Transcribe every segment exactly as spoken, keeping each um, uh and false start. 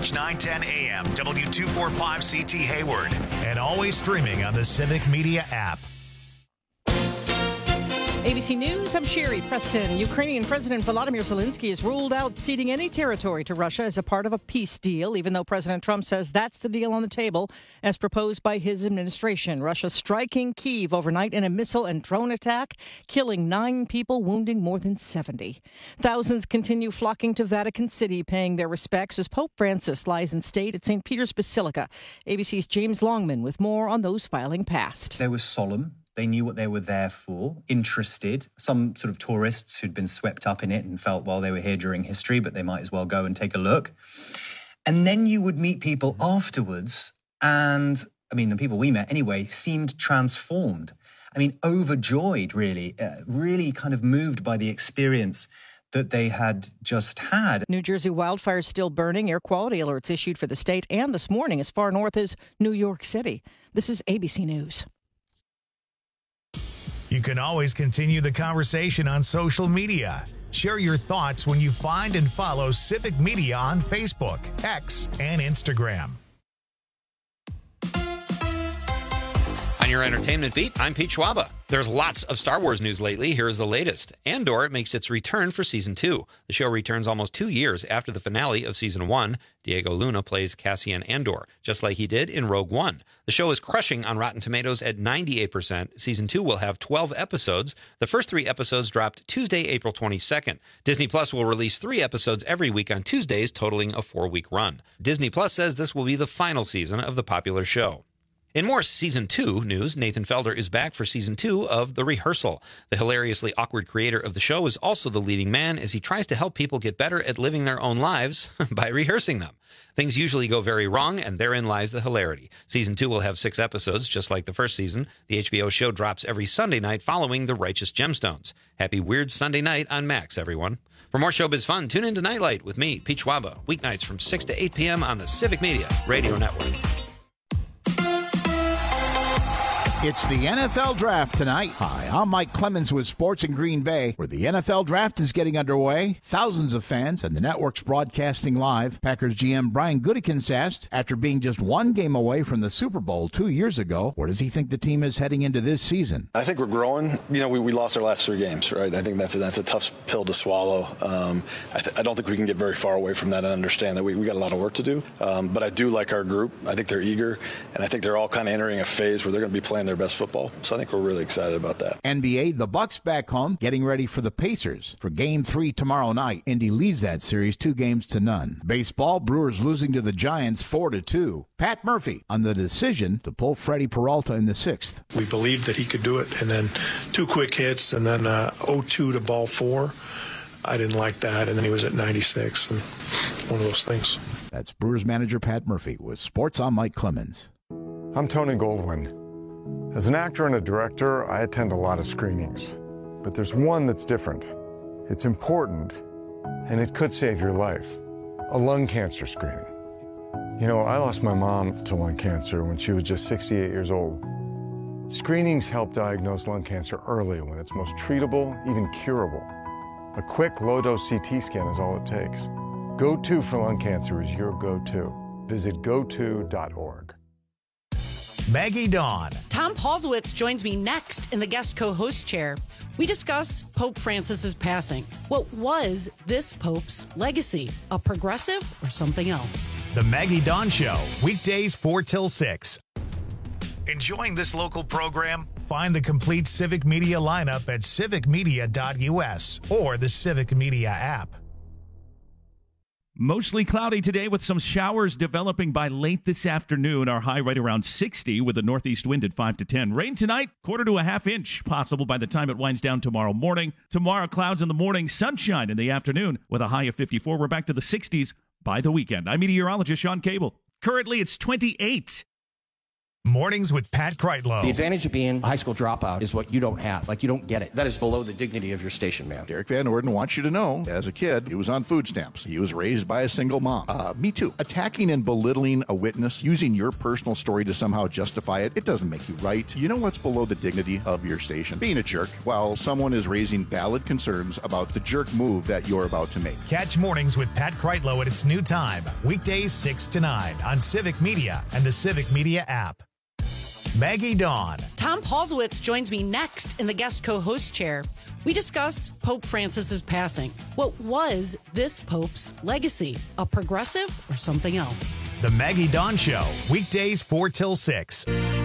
News nine ten A M, W two forty-five C T Hayward, and always streaming on the Civic Media app. A B C News, I'm Sherry Preston. Ukrainian President Volodymyr Zelensky has ruled out ceding any territory to Russia as a part of a peace deal, even though President Trump says that's the deal on the table as proposed by his administration. Russia striking Kyiv overnight in a missile and drone attack, killing nine people, wounding more than seventy. Thousands continue flocking to Vatican City, paying their respects as Pope Francis lies in state at Saint Peter's Basilica. A B C's James Longman with more on those filing past. They were solemn. They knew what they were there for, interested. Some sort of tourists who'd been swept up in it and felt, well, they were here during history, but they might as well go and take a look. And then you would meet people afterwards, and, I mean, the people we met anyway, seemed transformed. I mean, overjoyed, really, uh, really kind of moved by the experience that they had just had. New Jersey wildfires still burning. Air quality alerts issued for the state and this morning as far north as New York City. This is A B C News. You can always continue the conversation on social media. Share your thoughts when you find and follow Civic Media on Facebook, X, and Instagram. On your entertainment beat, I'm Pete Schwaba. There's lots of Star Wars news lately. Here's the latest. Andor makes its return for Season two. The show returns almost two years after the finale of Season one. Diego Luna plays Cassian Andor, just like he did in Rogue One. The show is crushing on Rotten Tomatoes at ninety-eight percent. Season two will have twelve episodes. The first three episodes dropped Tuesday, April twenty-second. Disney Plus will release three episodes every week on Tuesdays, totaling a four-week run. Disney Plus says this will be the final season of the popular show. In more Season two news, Nathan Felder is back for Season two of The Rehearsal. The hilariously awkward creator of the show is also the leading man as he tries to help people get better at living their own lives by rehearsing them. Things usually go very wrong, and therein lies the hilarity. Season two will have six episodes, just like the first season. The H B O show drops every Sunday night following The Righteous Gemstones. Happy Weird Sunday night on Max, everyone. For more showbiz fun, tune in to Nightlight with me, Pete Schwaba, weeknights from six to eight p.m. on the Civic Media Radio Network. It's the N F L Draft tonight. Hi, I'm Mike Clemens with Sports in Green Bay, where the N F L Draft is getting underway. Thousands of fans and the network's broadcasting live. Packers G M Brian Gutekunst asked, after being just one game away from the Super Bowl two years ago, where does he think the team is heading into this season? I think we're growing. You know, we, we lost our last three games, right? I think that's a, that's a tough pill to swallow. Um, I, th- I don't think we can get very far away from that and understand that we, we got a lot of work to do. Um, but I do like our group. I think they're eager, and I think they're all kind of entering a phase where they're going to be playing their best football. So I think we're really excited about that. N B A, the Bucks back home, getting ready for the Pacers for Game three tomorrow night. Indy leads that series two games to none. Baseball, Brewers losing to the Giants four to two. Pat Murphy on the decision to pull Freddie Peralta in the sixth. We believed that he could do it, and then two quick hits, and then uh, oh two to ball four. I didn't like that, and then he was at ninety-six, and one of those things. That's Brewers manager Pat Murphy with Sports on Mike Clemens. I'm Tony Goldwyn. As an actor and a director, I attend a lot of screenings. But there's one that's different. It's important, and it could save your life. A lung cancer screening. You know, I lost my mom to lung cancer when she was just sixty-eight years old. Screenings help diagnose lung cancer early when it's most treatable, even curable. A quick, low-dose C T scan is all it takes. Go to for lung cancer is your go-to. Visit go to dot org. Maggie Dawn. Tom Paulsowitz joins me next in the guest co-host chair. We discuss Pope Francis's passing. What was this Pope's legacy? A progressive or something else? The Maggie Dawn Show, weekdays four till six. Enjoying this local program? Find the complete Civic Media lineup at civic media dot u s or the Civic Media app. Mostly cloudy today with some showers developing by late this afternoon. Our high right around sixty with a northeast wind at five to ten. Rain tonight, quarter to a half inch possible by the time it winds down tomorrow morning. Tomorrow, clouds in the morning, sunshine in the afternoon with a high of fifty-four. We're back to the sixties by the weekend. I'm meteorologist Sean Cable. Currently, it's twenty-eight. Mornings with Pat Kreitlow. The advantage of being a high school dropout is what you don't have. Like, you don't get it. That is below the dignity of your station, man. Derek Van Orden wants you to know, as a kid, he was on food stamps. He was raised by a single mom. Uh, me too. Attacking and belittling a witness, using your personal story to somehow justify it, it doesn't make you right. You know what's below the dignity of your station? Being a jerk while someone is raising valid concerns about the jerk move that you're about to make. Catch Mornings with Pat Kreitlow at its new time, weekdays six to nine on Civic Media and the Civic Media app. Maggie Dawn. Tom Paulsowitz joins me next in the guest co-host chair. We discuss Pope Francis's passing. What was this Pope's legacy? A progressive or something else? The Maggie Dawn Show, weekdays four till six.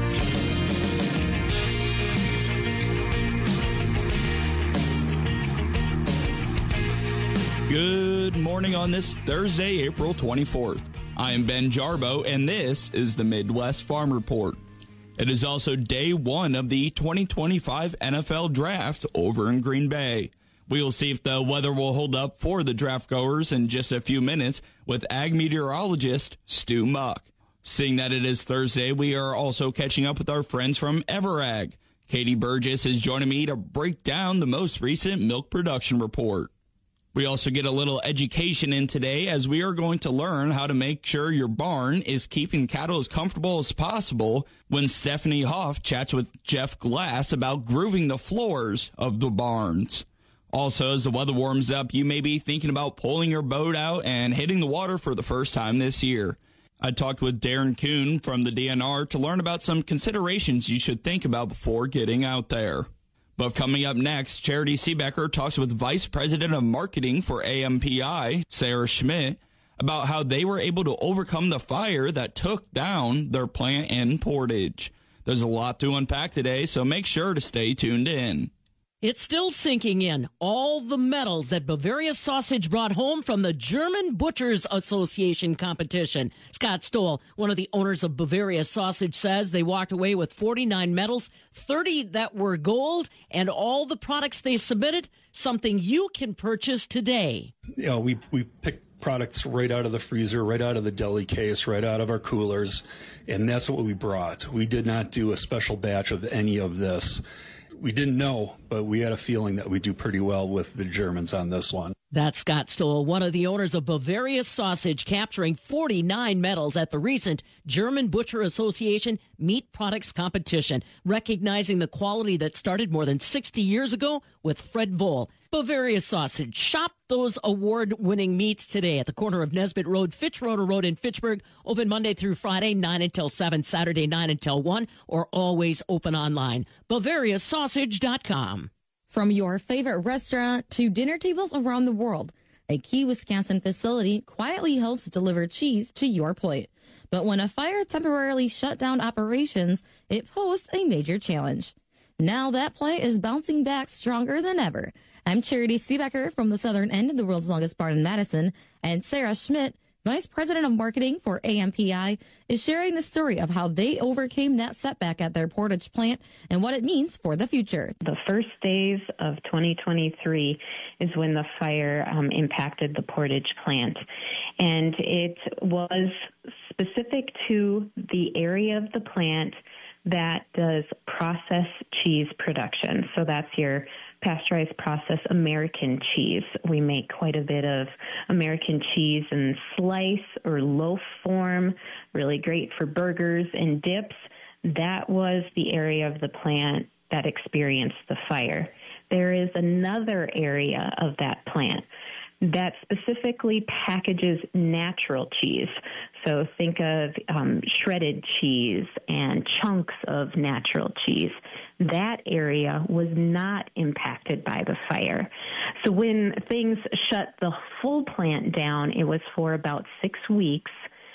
Good morning on this Thursday, April twenty-fourth. I am Ben Jarbo, and this is the Midwest Farm Report. It is also day one of the twenty twenty-five N F L Draft over in Green Bay. We will see if the weather will hold up for the draft goers in just a few minutes with ag meteorologist Stu Muck. Seeing that it is Thursday, we are also catching up with our friends from Everag. Katie Burgess is joining me to break down the most recent milk production report. We also get a little education in today as we are going to learn how to make sure your barn is keeping cattle as comfortable as possible when Stephanie Hoff chats with Jeff Glass about grooving the floors of the barns. Also, as the weather warms up, you may be thinking about pulling your boat out and hitting the water for the first time this year. I talked with Darren Kuhn from the D N R to learn about some considerations you should think about before getting out there. But coming up next, Charity Seebecker talks with Vice President of Marketing for A M P I, Sarah Schmidt, about how they were able to overcome the fire that took down their plant in Portage. There's a lot to unpack today, so make sure to stay tuned in. It's still sinking in. All the medals that Bavaria Sausage brought home from the German Butchers Association competition. Scott Stoll, one of the owners of Bavaria Sausage, says they walked away with forty-nine medals, thirty that were gold, and all the products they submitted, something you can purchase today. You know, we, we picked products right out of the freezer, right out of the deli case, right out of our coolers, and that's what we brought. We did not do a special batch of any of this. We didn't know, but we had a feeling that we'd do pretty well with the Germans on this one. That's Scott Stoll, one of the owners of Bavaria Sausage, capturing forty-nine medals at the recent German Butcher Association Meat Products Competition, recognizing the quality that started more than sixty years ago with Fred Voll. Bavaria Sausage. Shop those award-winning meats today at the corner of Nesbitt Road, Fitzroder Road in Fitchburg. Open Monday through Friday, nine until seven, Saturday, nine until one, or always open online. Bavaria Sausage dot com. From your favorite restaurant to dinner tables around the world, a Key, Wisconsin facility quietly helps deliver cheese to your plate. But when a fire temporarily shut down operations, it posed a major challenge. Now that plant is bouncing back stronger than ever. I'm Charity Seebecker from the southern end of the world's longest barn in Madison, and Sarah Schmidt, Vice President of Marketing for A M P I, is sharing the story of how they overcame that setback at their Portage plant and what it means for the future. The first days of twenty twenty-three is when the fire um, impacted the Portage plant, and it was specific to the area of the plant that does processed cheese production. So that's your pasteurized processed American cheese. We make quite a bit of American cheese in slice or loaf form, really great for burgers and dips. That was the area of the plant that experienced the fire. There is another area of that plant that specifically packages natural cheese. So think of um, shredded cheese and chunks of natural cheese. That area was not impacted by the fire. So when things shut the full plant down, it was for about six weeks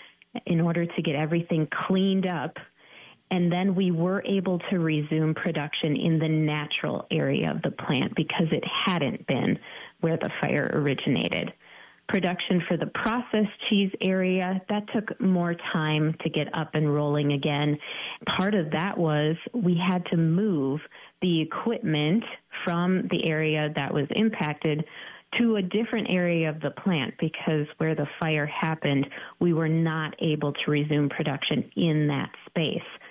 in order to get everything cleaned up. And then we were able to resume production in the natural area of the plant because it hadn't been where the fire originated. Production for the processed cheese area, that took more time to get up and rolling again. Part of that was we had to move the equipment from the area that was impacted to a different area of the plant because where the fire happened, we were not able to resume production in that space.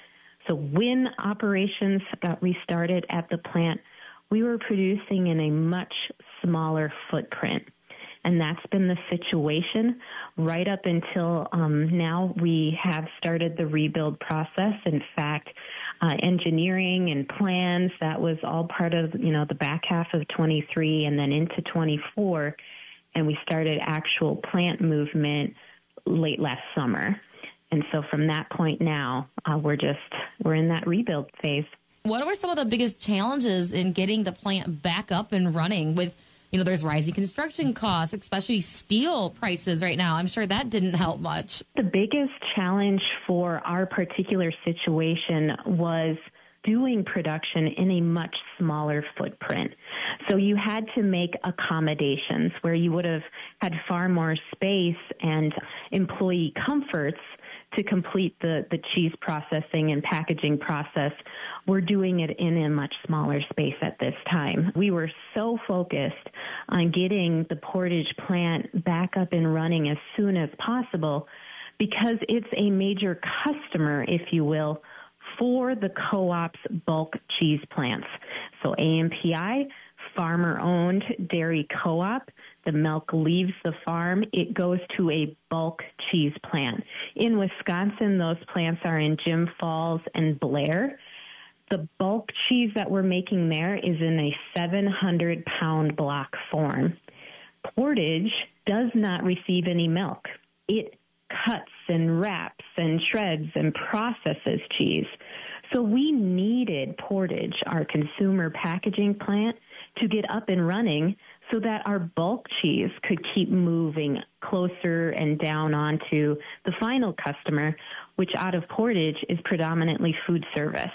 So when operations got restarted at the plant, we were producing in a much smaller footprint. And that's been the situation right up until um, now. We have started the rebuild process. In fact, uh, engineering and plans, that was all part of, you know, the back half of twenty-three and then into twenty-four. And we started actual plant movement late last summer. And so from that point now, uh, we're just, we're in that rebuild phase. What were some of the biggest challenges in getting the plant back up and running with, you know, there's rising construction costs, especially steel prices right now. I'm sure that didn't help much. The biggest challenge for our particular situation was doing production in a much smaller footprint. So you had to make accommodations where you would have had far more space and employee comforts to complete the, the cheese processing and packaging process. We're doing it in a much smaller space at this time. We were so focused on getting the Portage plant back up and running as soon as possible because it's a major customer, if you will, for the co-op's bulk cheese plants. So A M P I, farmer-owned dairy co-op. The milk leaves the farm. It goes to a bulk cheese plant. In Wisconsin, those plants are in Jim Falls and Blair. The bulk cheese that we're making there is in a seven hundred pound block form. Portage does not receive any milk. It cuts and wraps and shreds and processes cheese. So we needed Portage, our consumer packaging plant, to get up and running so that our bulk cheese could keep moving closer and down onto the final customer, which out of Portage is predominantly food service.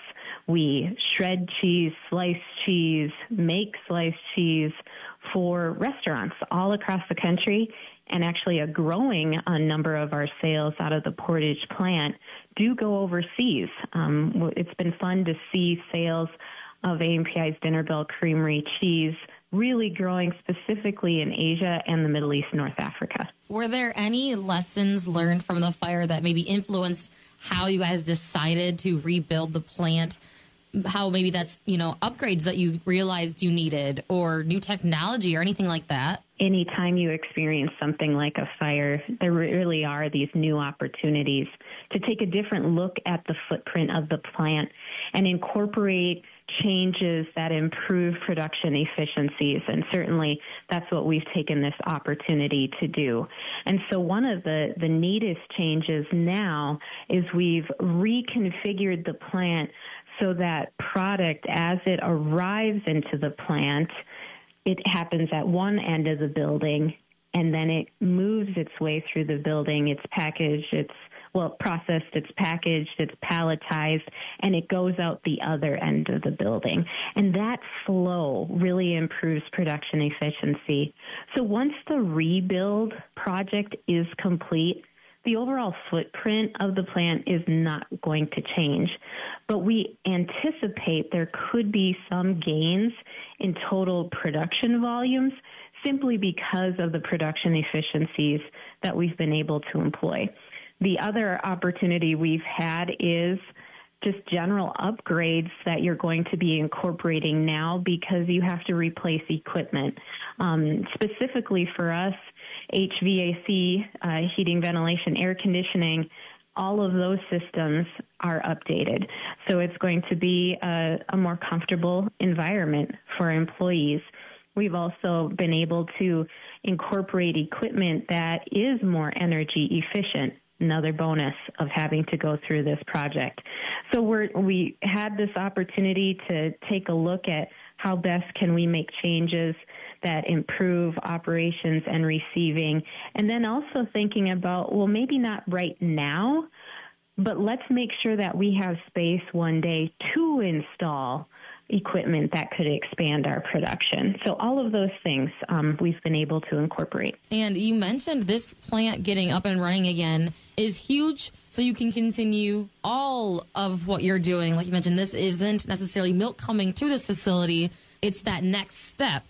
We shred cheese, slice cheese, make sliced cheese for restaurants all across the country, and actually a growing uh, number of our sales out of the Portage plant do go overseas. Um, it's been fun to see sales of A M P I's Dinner Bell Creamery cheese really growing specifically in Asia and the Middle East, North Africa. Were there any lessons learned from the fire that maybe influenced how you guys decided to rebuild the plant? How maybe that's, you know, upgrades that you realized you needed or new technology or anything like that? Anytime you experience something like a fire, there really are these new opportunities to take a different look at the footprint of the plant and incorporate changes that improve production efficiencies. And certainly that's what we've taken this opportunity to do. And so one of the, the neatest changes now is we've reconfigured the plant so that product, as it arrives into the plant, it happens at one end of the building, and then it moves its way through the building. It's packaged, it's, well, processed, it's packaged, it's palletized, and it goes out the other end of the building. And that flow really improves production efficiency. So once the rebuild project is complete, the overall footprint of the plant is not going to change, but we anticipate there could be some gains in total production volumes simply because of the production efficiencies that we've been able to employ. The other opportunity we've had is just general upgrades that you're going to be incorporating now because you have to replace equipment. Um, specifically for us, H V A C, uh, heating, ventilation, air conditioning, all of those systems are updated. So it's going to be a, a more comfortable environment for employees. We've also been able to incorporate equipment that is more energy efficient. Another bonus of having to go through this project. So we're, we had this opportunity to take a look at how best can we make changes that improve operations and receiving, and then also thinking about, well, maybe not right now, but let's make sure that we have space one day to install equipment that could expand our production. So all of those things um, we've been able to incorporate. And you mentioned this plant getting up and running again is huge, so you can continue all of what you're doing. Like you mentioned, this isn't necessarily milk coming to this facility. It's that next step.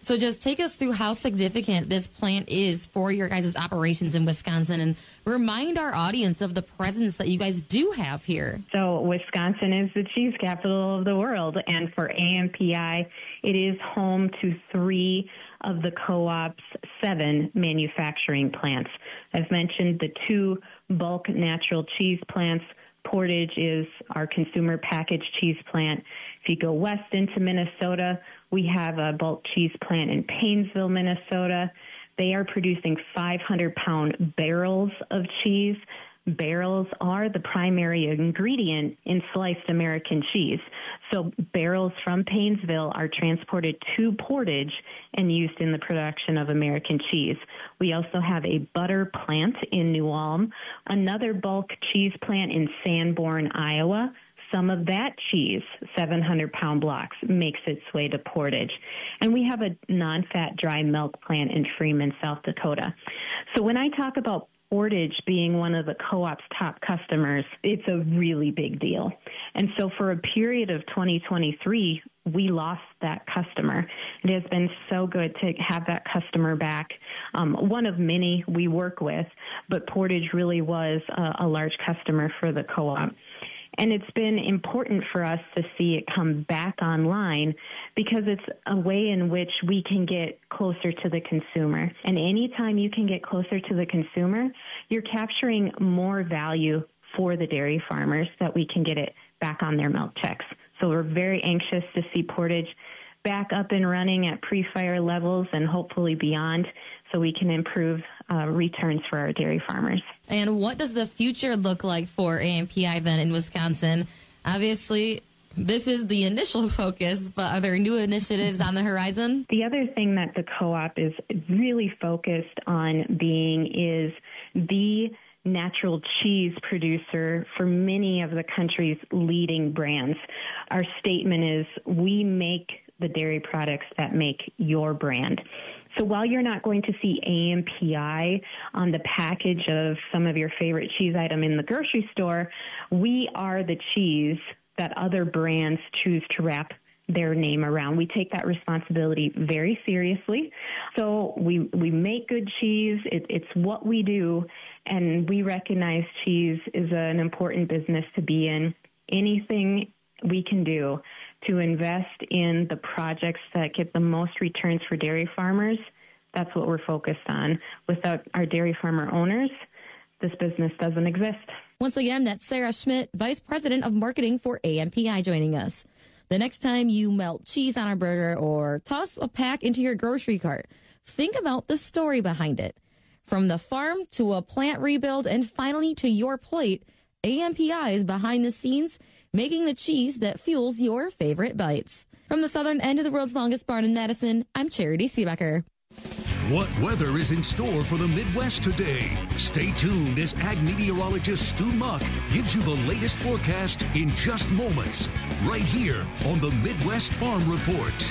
So just take us through how significant this plant is for your guys' operations in Wisconsin and remind our audience of the presence that you guys do have here. So Wisconsin is the cheese capital of the world, and for A M P I, it is home to three of the co-op's seven manufacturing plants. I've mentioned the two bulk natural cheese plants. Portage is our consumer packaged cheese plant. If you go west into Minnesota, we have a bulk cheese plant in Paynesville, Minnesota. They are producing five hundred pound barrels of cheese. Barrels are the primary ingredient in sliced American cheese. So barrels from Paynesville are transported to Portage and used in the production of American cheese. We also have a butter plant in New Ulm, another bulk cheese plant in Sanborn, Iowa. Some of that cheese, seven hundred pound blocks, makes its way to Portage. And we have a non-fat dry milk plant in Freeman, South Dakota. So when I talk about Portage being one of the co-op's top customers, it's a really big deal. And so for a period of twenty twenty-three, we lost that customer. It has been so good to have that customer back. Um, one of many we work with, but Portage really was a, a large customer for the co-op. And it's been important for us to see it come back online because it's a way in which we can get closer to the consumer. And anytime you can get closer to the consumer, you're capturing more value for the dairy farmers that we can get it back on their milk checks. So we're very anxious to see Portage back up and running at pre-fire levels and hopefully beyond so we can improve uh, returns for our dairy farmers. And what does the future look like for A M P I then in Wisconsin? Obviously, this is the initial focus, but are there new initiatives on the horizon? The other thing that the co-op is really focused on being is the natural cheese producer for many of the country's leading brands. Our statement is, we make the dairy products that make your brand. So while you're not going to see A M P I on the package of some of your favorite cheese item in the grocery store, we are the cheese that other brands choose to wrap their name around. We take that responsibility very seriously. So we we make good cheese. It, it's what we do, and we recognize cheese is an important business to be in. Anything we can do to invest in the projects that get the most returns for dairy farmers, that's what we're focused on. Without our dairy farmer owners, this business doesn't exist. Once again, that's Sarah Schmidt, Vice President of Marketing for A M P I, joining us. The next time you melt cheese on a burger or toss a pack into your grocery cart, think about the story behind it. From the farm to a plant rebuild and finally to your plate, A M P I is behind the scenes making the cheese that fuels your favorite bites. From the southern end of the world's longest barn in Madison, I'm Charity Seebecker. What weather is in store for the Midwest today? Stay tuned as ag meteorologist Stu Muck gives you the latest forecast in just moments, right here on the Midwest Farm Report.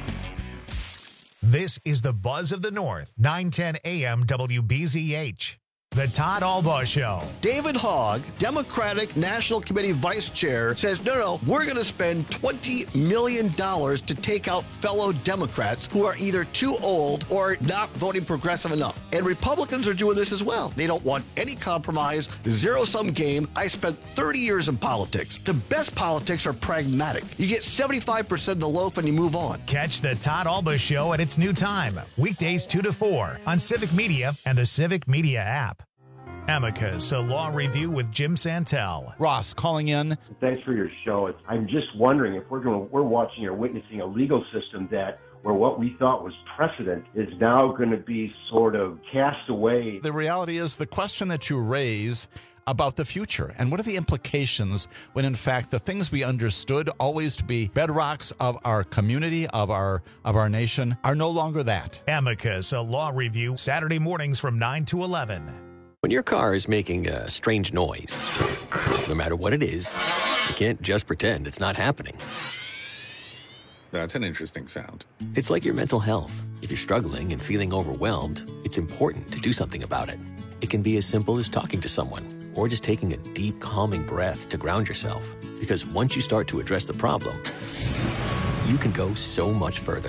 This is the Buzz of the North, nine ten A M W B Z H. The Todd Albaugh Show. David Hogg, Democratic National Committee Vice Chair, says, no, no, we're going to spend twenty million dollars to take out fellow Democrats who are either too old or not voting progressive enough. And Republicans are doing this as well. They don't want any compromise, zero-sum game. I spent thirty years in politics. The best politics are pragmatic. You get seventy-five percent of the loaf and you move on. Catch the Todd Albaugh Show at its new time, weekdays two to four on Civic Media and the Civic Media app. Amicus, a law review with Jim Santel. Ross calling in. Thanks for your show. It's, I'm just wondering if we're going, we're watching or witnessing a legal system that where what we thought was precedent is now going to be sort of cast away. The reality is the question that you raise about the future and what are the implications when in fact the things we understood always to be bedrocks of our community, of our of our nation, are no longer that. Amicus, a law review, Saturday mornings from nine to eleven. When your car is making a strange noise, no matter what it is, you can't just pretend it's not happening. That's an interesting sound. It's like your mental health. If you're struggling and feeling overwhelmed, it's important to do something about it. It can be as simple as talking to someone or just taking a deep, calming breath to ground yourself. Because once you start to address the problem, you can go so much further.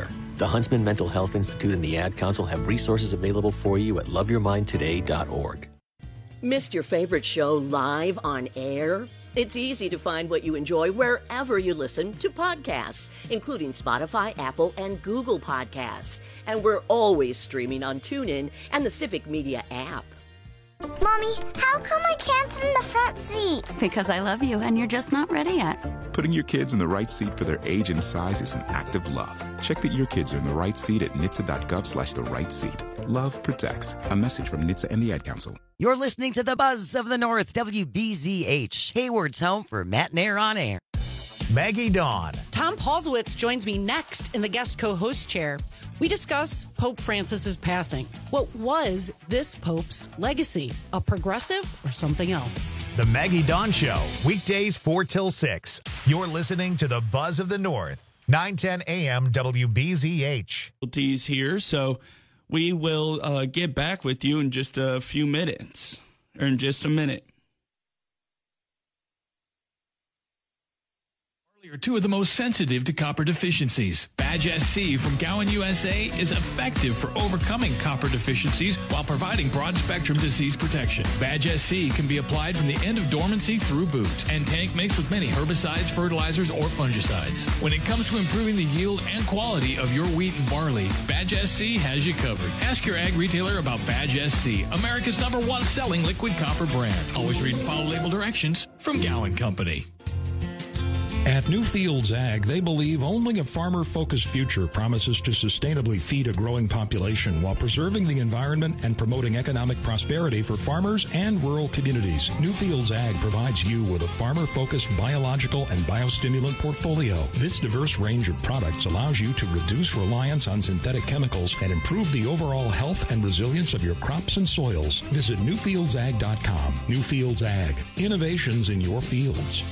The Huntsman Mental Health Institute and the Ad Council have resources available for you at love your mind today dot org. Missed your favorite show live on air? It's easy to find what you enjoy wherever you listen to podcasts, including Spotify, Apple, and Google Podcasts. And we're always streaming on TuneIn and the Civic Media app. Mommy, how come I can't sit in the front seat? Because I love you and you're just not ready yet. Putting your kids in the right seat for their age and size is an act of love. Check that your kids are in the right seat at N H T S A dot gov slash the right seat. Love protects. A message from N H T S A and the Ad Council. You're listening to the Buzz of the North, W B Z H, Hayward's home for Matt Nair on Air. Maggie Dawn. Tom Paulsowitz joins me next in the guest co-host chair. We discuss Pope Francis's passing. What was this Pope's legacy? A progressive or something else? The Maggie Dawn Show, weekdays four till six. You're listening to the Buzz of the North, nine ten a.m. W B Z H. Here, so we will uh, get back with you in just a few minutes, or in just a minute. Are two of the most sensitive to copper deficiencies. Badge S C from Gowan U S A is effective for overcoming copper deficiencies while providing broad-spectrum disease protection. Badge S C can be applied from the end of dormancy through boot and tank mixed with many herbicides, fertilizers, or fungicides. When it comes to improving the yield and quality of your wheat and barley, Badge S C has you covered. Ask your ag retailer about Badge S C, America's number one selling liquid copper brand. Always read and follow label directions from Gowan Company. At Newfields Ag, they believe only a farmer-focused future promises to sustainably feed a growing population while preserving the environment and promoting economic prosperity for farmers and rural communities. Newfields Ag provides you with a farmer-focused biological and biostimulant portfolio. This diverse range of products allows you to reduce reliance on synthetic chemicals and improve the overall health and resilience of your crops and soils. Visit Newfields Ag dot com. Newfields Ag. Innovations in your fields.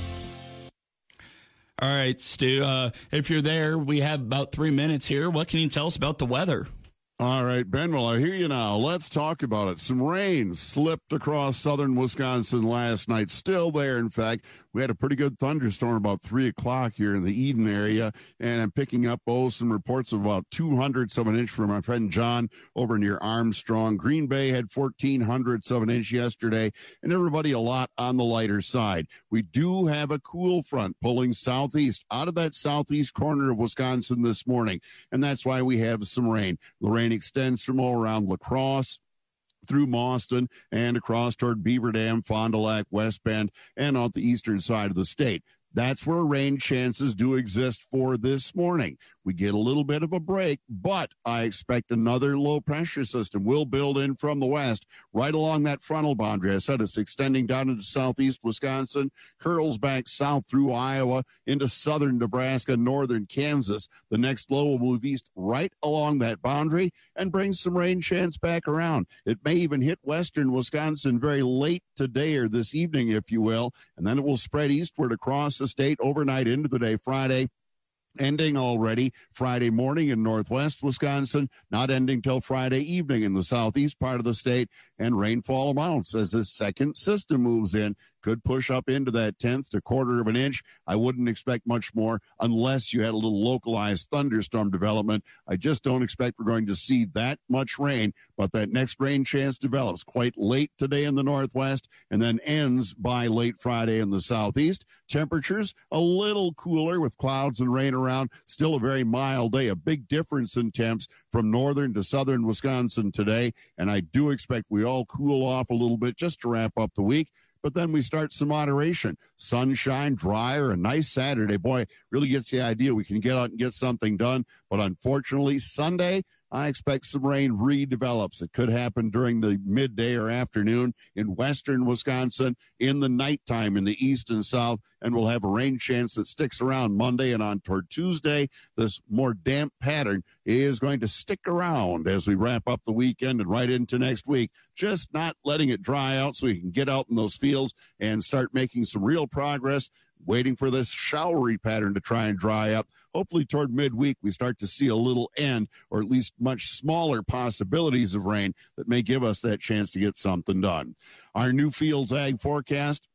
All right, Stu, uh, if you're there, we have about three minutes here. What can you tell us about the weather? All right, Ben, well, I hear you now. Let's talk about it. Some rain slipped across southern Wisconsin last night. Still there, in fact. We had a pretty good thunderstorm about three o'clock here in the Eden area, and I'm picking up, oh, some reports of about two hundredths of an inch from my friend John over near Armstrong. Green Bay had fourteen hundredths of an inch yesterday, and everybody a lot on the lighter side. We do have a cool front pulling southeast out of that southeast corner of Wisconsin this morning, and that's why we have some rain. The rain extends from all around La Crosse, through Mauston and across toward Beaver Dam, Fond du Lac, West Bend, and on the eastern side of the state. That's where rain chances do exist for this morning. We get a little bit of a break, but I expect another low-pressure system will build in from the west right along that frontal boundary. I said it's extending down into southeast Wisconsin, curls back south through Iowa into southern Nebraska, northern Kansas. The next low will move east right along that boundary and bring some rain chance back around. It may even hit western Wisconsin very late today or this evening, if you will, and then it will spread eastward across the state overnight into the day Friday, ending already Friday morning in northwest Wisconsin, not ending till Friday evening in the southeast part of the state, and rainfall amounts as this second system moves in could push up into that tenth to quarter of an inch. I wouldn't expect much more unless you had a little localized thunderstorm development. I just don't expect we're going to see that much rain, but that next rain chance develops quite late today in the northwest and then ends by late Friday in the southeast. Temperatures a little cooler with clouds and rain around. Still a very mild day, a big difference in temps from northern to southern Wisconsin today, and I do expect we all cool off a little bit just to wrap up the week. But then we start some moderation. Sunshine, drier, a nice Saturday. Boy, really gets the idea we can get out and get something done. But unfortunately, Sunday, I expect some rain redevelops. It could happen during the midday or afternoon in western Wisconsin, in the nighttime in the east and south, and we'll have a rain chance that sticks around Monday and on toward Tuesday. This more damp pattern is going to stick around as we wrap up the weekend and right into next week, just not letting it dry out so we can get out in those fields and start making some real progress, waiting for this showery pattern to try and dry up. Hopefully toward midweek, we start to see a little end, or at least much smaller possibilities of rain that may give us that chance to get something done. Our Newfields Ag forecast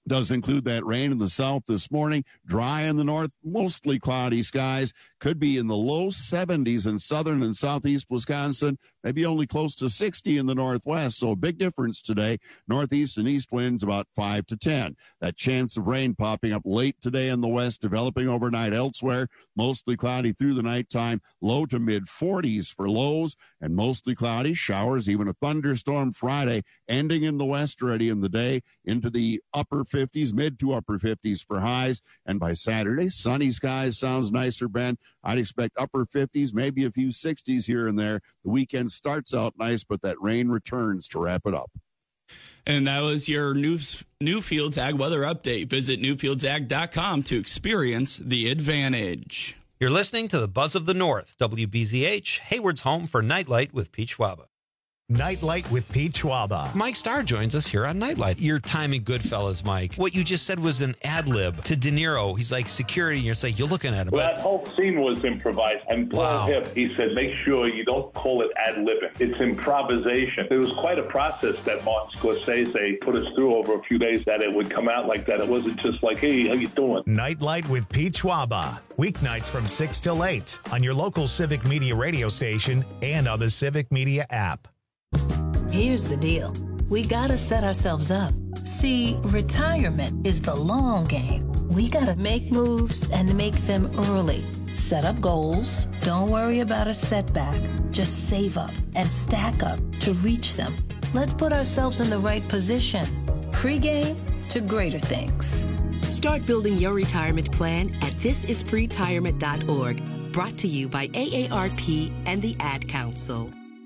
Does include that rain in the south this morning, dry in the north, mostly cloudy skies. Could be in the low seventies in southern and southeast Wisconsin, maybe only close to sixty in the northwest. So a big difference today. Northeast and east winds about five to ten. That chance of rain popping up late today in the west, developing overnight elsewhere. Mostly cloudy through the nighttime, low to mid forties for lows, and mostly cloudy, showers, even a thunderstorm Friday, ending in the west already in the day, into the upper fifties, mid to upper fifties for highs. And by Saturday, sunny skies. Sounds nicer, Ben. I'd expect upper fifties, maybe a few sixties here and there. The weekend starts out nice, but that rain returns to wrap it up. And that was your new, Newfields Ag Weather Update. Visit newfields ag dot com to experience the advantage. You're listening to the Buzz of the North, W B Z H, Hayward's home for Nightlight with Pete Schwaba. Nightlight with Pete Schwaba. Mike Starr joins us here on Nightlight. Your timing, Goodfellas, Mike. What you just said was an ad lib to De Niro. He's like security, and you're like, you're looking at him. Well, that whole scene was improvised. And Paul Wow. Hipp, he said, make sure you don't call it ad libbing. It's improvisation. It was quite a process that Martin Scorsese put us through over a few days that it would come out like that. It wasn't just like, hey, how you doing? Nightlight with Pete Schwaba. Weeknights from six till eight on your local Civic Media radio station and on the Civic Media app. Here's the deal. We gotta set ourselves up. See, retirement is the long game. We gotta make moves and make them early. Set up goals. Don't worry about a setback. Just save up and stack up to reach them. Let's put ourselves in the right position. Pre-game to greater things. Start building your retirement plan at this is pretirement dot org. Brought to you by A A R P and the Ad Council.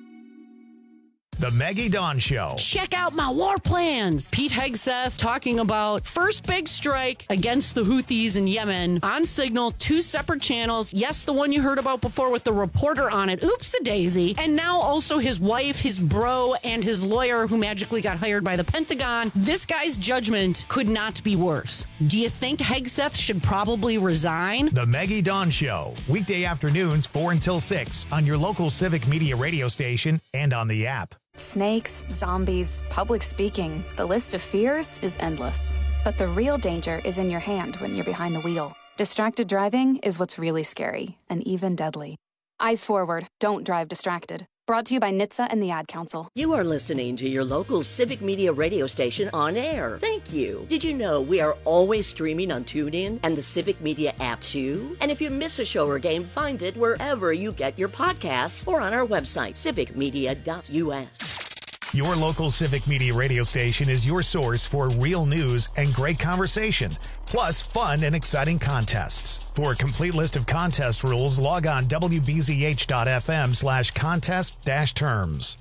The Maggie Dawn Show. Check out my war plans. Pete Hegseth talking about first big strike against the Houthis in Yemen on Signal, two separate channels. Yes, the one you heard about before with the reporter on it. Oops-a-daisy. And now also his wife, his bro, and his lawyer who magically got hired by the Pentagon. This guy's judgment could not be worse. Do you think Hegseth should probably resign? The Maggie Dawn Show. Weekday afternoons, four until six on your local Civic Media radio station and on the app. Snakes, zombies, public speaking. The list of fears is endless. But the real danger is in your hand when you're behind the wheel. Distracted driving is what's really scary and even deadly. Eyes forward. Don't drive distracted. Brought to you by N H T S A and the Ad Council. You are listening to your local Civic Media radio station on air. Thank you. Did you know we are always streaming on TuneIn and the Civic Media app too? And if you miss a show or game, find it wherever you get your podcasts or on our website, civic media dot U S. Your local Civic Media radio station is your source for real news and great conversation, plus fun and exciting contests. For a complete list of contest rules, log on w b z h dot f m slash contest dash terms.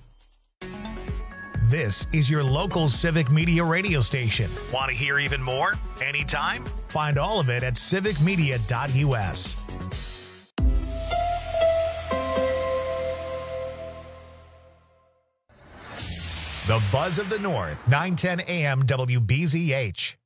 This is your local Civic Media radio station. Want to hear even more? Anytime? Find all of it at civic media dot U S. The Buzz of the North, nine ten a m W B Z H.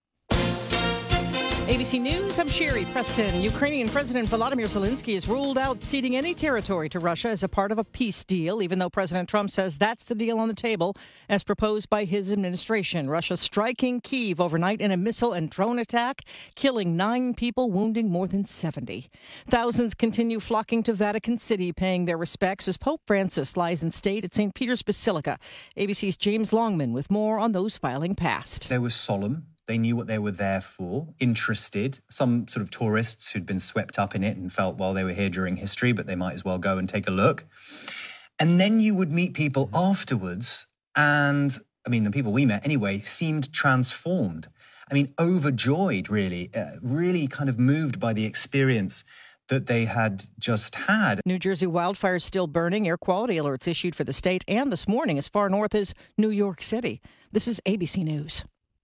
A B C News, I'm Sherry Preston. Ukrainian President Volodymyr Zelensky has ruled out ceding any territory to Russia as a part of a peace deal, even though President Trump says that's the deal on the table as proposed by his administration. Russia striking Kyiv overnight in a missile and drone attack, killing nine people, wounding more than seventy. Thousands continue flocking to Vatican City, paying their respects as Pope Francis lies in state at Saint Peter's Basilica. A B C's James Longman with more on those filing past. They were solemn. They knew what they were there for, interested. Some sort of tourists who'd been swept up in it and felt, well, they were here during history, but they might as well go and take a look. And then you would meet people afterwards, and, I mean, the people we met anyway, seemed transformed. I mean, overjoyed, really, uh, really kind of moved by the experience that they had just had. New Jersey wildfires still burning. Air quality alerts issued for the state and this morning as far north as New York City. This is A B C News.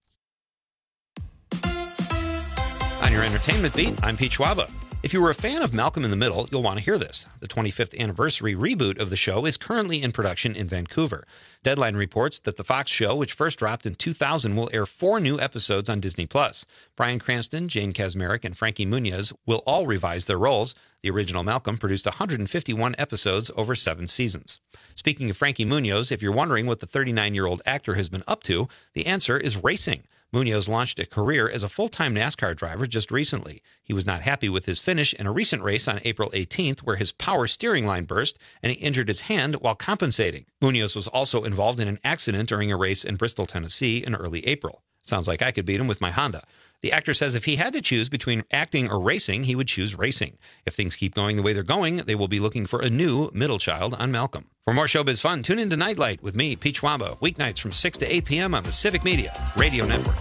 On your entertainment beat, I'm Pete Schwaba. If you were a fan of Malcolm in the Middle, you'll want to hear this. The twenty-fifth anniversary reboot of the show is currently in production in Vancouver. Deadline reports that the Fox show, which first dropped in two thousand, will air four new episodes on Disney plus. Bryan Cranston, Jane Kaczmarek, and Frankie Muniz will all revise their roles. The original Malcolm produced one hundred fifty-one episodes over seven seasons. Speaking of Frankie Muniz, if you're wondering what the thirty-nine-year-old actor has been up to, the answer is racing. Munoz launched a career as a full-time NASCAR driver just recently. He was not happy with his finish in a recent race on April eighteenth where his power steering line burst and he injured his hand while compensating. Munoz was also involved in an accident during a race in Bristol, Tennessee in early April. Sounds like I could beat him with my Honda. The actor says if he had to choose between acting or racing, he would choose racing. If things keep going the way they're going, they will be looking for a new middle child on Malcolm. For more showbiz fun, tune in to Nightlight with me, Pete Schwaba, weeknights from six to eight p.m. on the Civic Media Radio Network.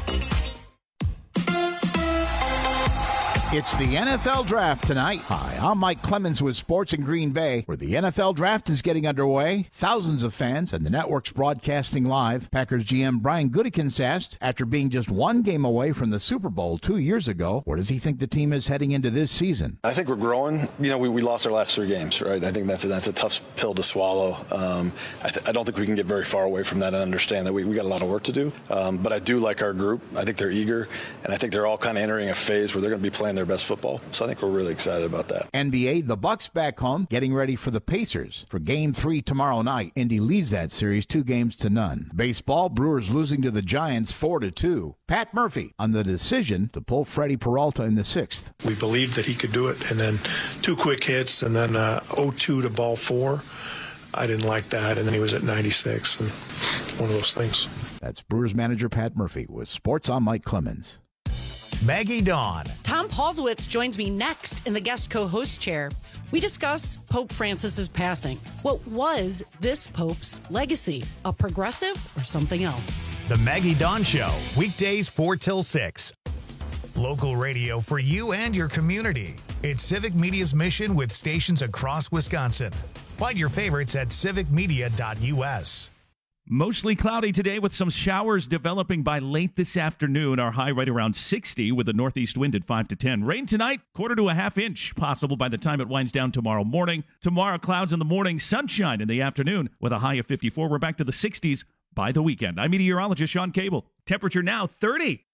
It's the N F L Draft tonight. Hi, I'm Mike Clemens with Sports in Green Bay, where the N F L Draft is getting underway. Thousands of fans and the network's broadcasting live. Packers G M Brian Gutekunst asked, after being just one game away from the Super Bowl two years ago, where does he think the team is heading into this season? I think we're growing. You know, we, we lost our last three games, right? I think that's a, that's a tough pill to swallow. Um, I, th- I don't think we can get very far away from that and understand that we, we got a lot of work to do. Um, but I do like our group. I think they're eager, and I think they're all kind of entering a phase where they're going to be playing their best football. So I think we're really excited about that. N B A, the Bucks back home, getting ready for the Pacers for Game three tomorrow night. Indy leads that series two games to none. Baseball, Brewers losing to the Giants four to two. Pat Murphy on the decision to pull Freddie Peralta in the sixth. We believed that he could do it, and then two quick hits, and then uh, oh two to ball four. I didn't like that, and then he was at ninety-six, and one of those things. That's Brewers manager Pat Murphy with Sports on Mike Clemens. Maggie Dawn. Tom Paulsowitz joins me next in the guest co-host chair. We discuss Pope Francis's passing. What was this Pope's legacy? A progressive or something else? The Maggie Dawn Show, weekdays four till six. Local radio for you and your community. It's Civic Media's mission with stations across Wisconsin. Find your favorites at civic media dot u s. Mostly cloudy today with some showers developing by late this afternoon. Our high right around sixty with a northeast wind at five to ten. Rain tonight, quarter to a half inch possible by the time it winds down tomorrow morning. Tomorrow, clouds in the morning, sunshine in the afternoon with a high of fifty-four. We're back to the sixties by the weekend. I'm meteorologist Sean Cable. Temperature now thirty.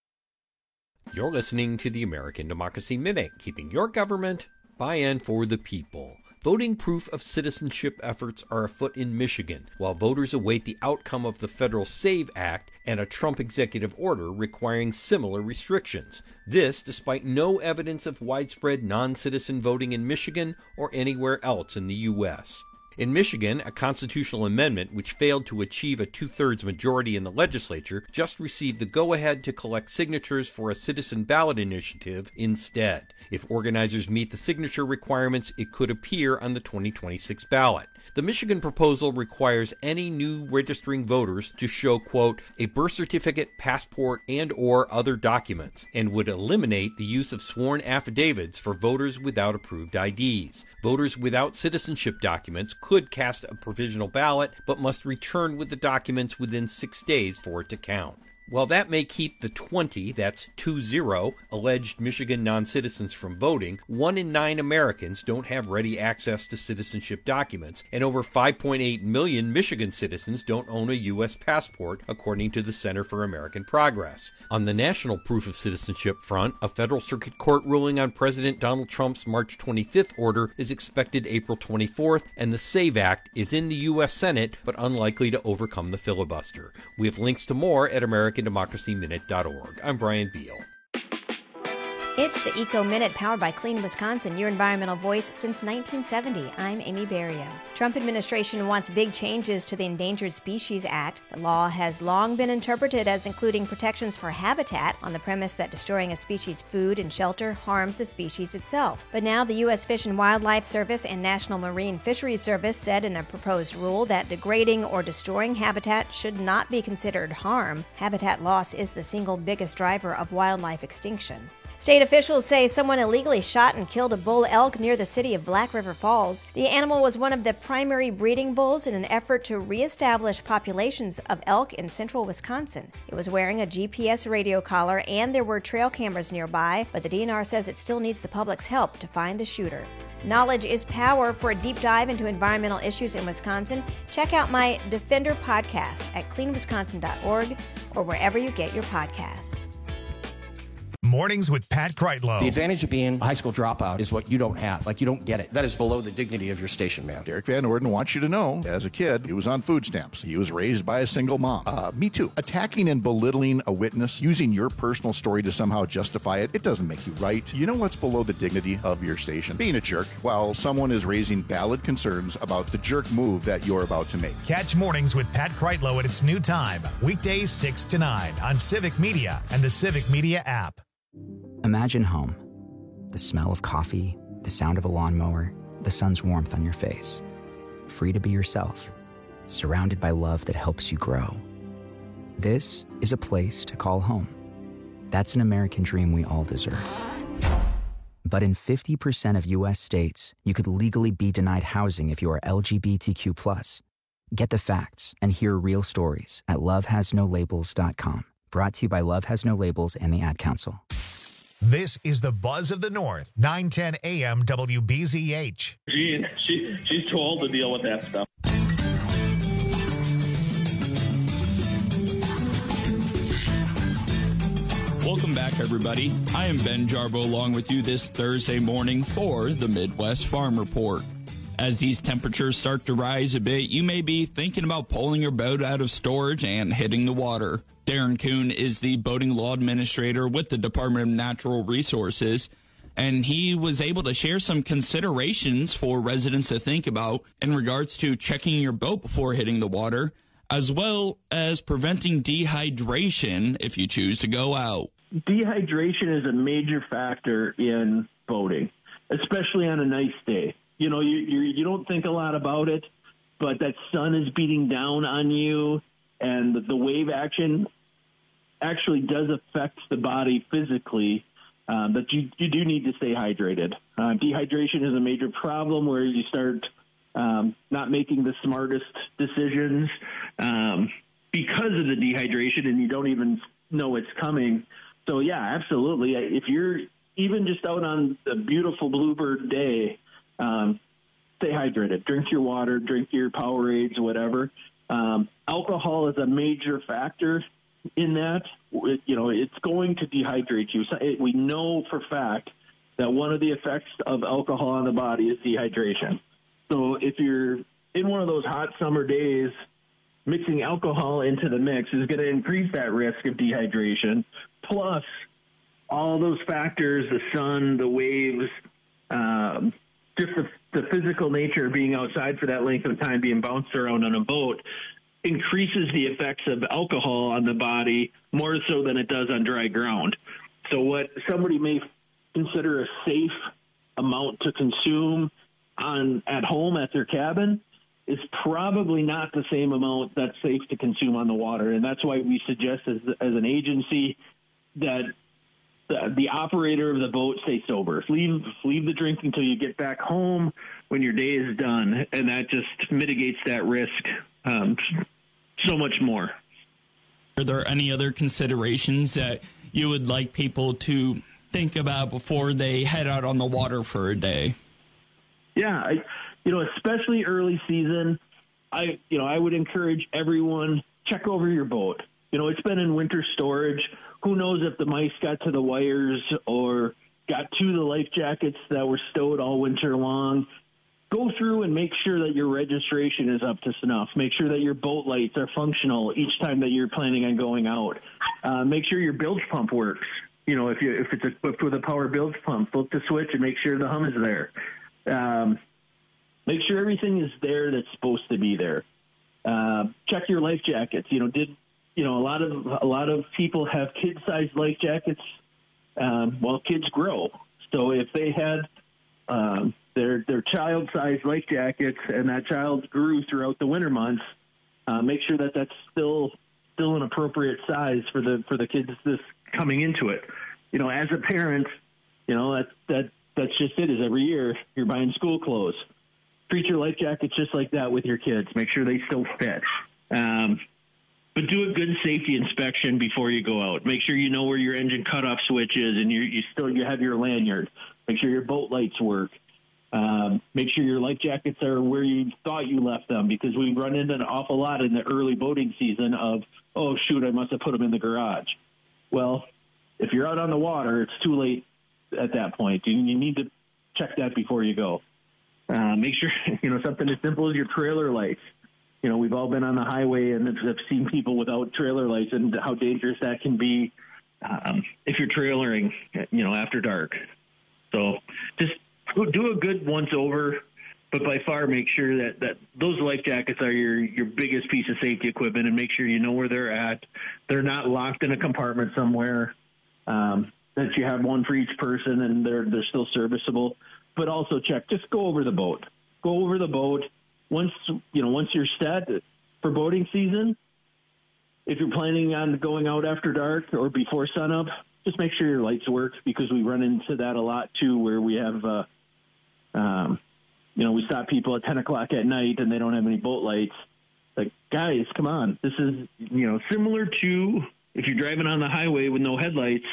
You're listening to the American Democracy Minute, keeping your government by and for the people. Voting proof of citizenship efforts are afoot in Michigan, while voters await the outcome of the federal SAVE Act and a Trump executive order requiring similar restrictions. This despite no evidence of widespread non-citizen voting in Michigan or anywhere else in the U S. In Michigan, a constitutional amendment which failed to achieve a two-thirds majority in the legislature just received the go-ahead to collect signatures for a citizen ballot initiative instead. If organizers meet the signature requirements, it could appear on the twenty twenty-six ballot. The Michigan proposal requires any new registering voters to show, quote, a birth certificate, passport, and or other documents, and would eliminate the use of sworn affidavits for voters without approved I Ds. Voters without citizenship documents could cast a provisional ballot, but must return with the documents within six days for it to count. While that may keep the twenty, that's two zero, alleged Michigan non-citizens from voting, one in nine Americans don't have ready access to citizenship documents, and over five point eight million Michigan citizens don't own a U S passport, according to the Center for American Progress. On the national proof of citizenship front, a federal circuit court ruling on President Donald Trump's March twenty-fifth order is expected April twenty-fourth, and the SAVE Act is in the U S Senate, but unlikely to overcome the filibuster. We have links to more at American Democracy Minute dot org. I'm Brian Beal. It's the Eco Minute powered by Clean Wisconsin, your environmental voice since nineteen seventy. I'm Amy Berrio. Trump administration wants big changes to the Endangered Species Act. The law has long been interpreted as including protections for habitat on the premise that destroying a species' food and shelter harms the species itself. But now the U S Fish and Wildlife Service and National Marine Fisheries Service said in a proposed rule that degrading or destroying habitat should not be considered harm. Habitat loss is the single biggest driver of wildlife extinction. State officials say someone illegally shot and killed a bull elk near the city of Black River Falls. The animal was one of the primary breeding bulls in an effort to reestablish populations of elk in central Wisconsin. It was wearing a G P S radio collar and there were trail cameras nearby, but the D N R says it still needs the public's help to find the shooter. Knowledge is power. For a deep dive into environmental issues in Wisconsin, check out my Defender podcast at clean wisconsin dot org or wherever you get your podcasts. Mornings with Pat Kreitlow. The advantage of being a high school dropout is what you don't have. Like, you don't get it. That is below the dignity of your station, man. Derek Van Orden wants you to know, as a kid, he was on food stamps. He was raised by a single mom. Uh, me too. Attacking and belittling a witness, using your personal story to somehow justify it, it doesn't make you right. You know what's below the dignity of your station? Being a jerk while someone is raising valid concerns about the jerk move that you're about to make. Catch Mornings with Pat Kreitlow at its new time, weekdays six to nine on Civic Media and the Civic Media app. Imagine home. The smell of coffee, the sound of a lawnmower, the sun's warmth on your face. Free to be yourself, surrounded by love that helps you grow. This is a place to call home. That's an American dream we all deserve. But in fifty percent of U S states, you could legally be denied housing if you are L G B T Q plus. Get the facts and hear real stories at love has no labels dot com. Brought to you by Love Has No Labels and the Ad Council. This is the Buzz of the North, nine ten A M W B Z H. She, she, she's too old to deal with that stuff. Welcome back, everybody. I am Ben Jarbo along with you this Thursday morning for the Midwest Farm Report. As these temperatures start to rise a bit, you may be thinking about pulling your boat out of storage and hitting the water. Darren Kuhn is the boating law administrator with the Department of Natural Resources, and he was able to share some considerations for residents to think about in regards to checking your boat before hitting the water, as well as preventing dehydration if you choose to go out. Dehydration is a major factor in boating, especially on a nice day. You know, you, you you don't think a lot about it, but that sun is beating down on you, and the, the wave action actually does affect the body physically, um, but you, you do need to stay hydrated. Uh, dehydration is a major problem where you start um, not making the smartest decisions um, because of the dehydration, and you don't even know it's coming. So, yeah, absolutely. If you're even just out on a beautiful bluebird day, Um, stay hydrated. Drink your water, drink your Powerades, whatever. Um, alcohol is a major factor in that. It, you know, it's going to dehydrate you. So it, we know for fact that one of the effects of alcohol on the body is dehydration. So if you're in one of those hot summer days, mixing alcohol into the mix is going to increase that risk of dehydration. Plus, all those factors, the sun, the waves, um, just the, the physical nature of being outside for that length of time, being bounced around on a boat, increases the effects of alcohol on the body more so than it does on dry ground. So what somebody may consider a safe amount to consume on at home at their cabin is probably not the same amount that's safe to consume on the water. And that's why we suggest as, as an agency that the, the operator of the boat stay sober. Leave, leave the drinking until you get back home when your day is done. And that just mitigates that risk um, so much more. Are there any other considerations that you would like people to think about before they head out on the water for a day? Yeah, I, you know, especially early season, I, you know, I would encourage everyone, check over your boat. You know, it's been in winter storage. Who knows if the mice got to the wires or got to the life jackets that were stowed all winter long. Go through and make sure that your registration is up to snuff. Make sure that your boat lights are functional each time that you're planning on going out. Uh, make sure your bilge pump works. You know, if you if it's a, if with a power bilge pump, flip the switch and make sure the hum is there. Um, make sure everything is there that's supposed to be there. Uh, check your life jackets. You know, did you know a lot of a lot of people have kid-sized life jackets? Um, well, kids grow, so if they had um, their their child-sized life jackets and that child grew throughout the winter months, uh, make sure that that's still still an appropriate size for the for the kids this coming into it. You know, as a parent, you know that that. That's just it, is every year you're buying school clothes. Treat your life jackets just like that with your kids. Make sure they still fit. Um, but do a good safety inspection before you go out. Make sure you know where your engine cutoff switch is and you you still you have your lanyard. Make sure your boat lights work. Um, make sure your life jackets are where you thought you left them, because we run into an awful lot in the early boating season of, oh, shoot, I must have put them in the garage. Well, if you're out on the water, it's too late at that point. You, you need to check that before you go. Uh, make sure, you know, something as simple as your trailer lights. You know, we've all been on the highway and have, have seen people without trailer lights and how dangerous that can be um, if you're trailering, you know, after dark. So just do a good once over, but by far make sure that, that those life jackets are your, your biggest piece of safety equipment, and make sure you know where they're at. They're not locked in a compartment somewhere, um, that you have one for each person and they're, they're still serviceable. But also check, just go over the boat. Go over the boat. Once, you know, once you're set for boating season, if you're planning on going out after dark or before sunup, just make sure your lights work, because we run into that a lot too, where we have, uh, um, you know, we stop people at ten o'clock at night and they don't have any boat lights. Like, guys, come on. This is, you know, similar to if you're driving on the highway with no headlights.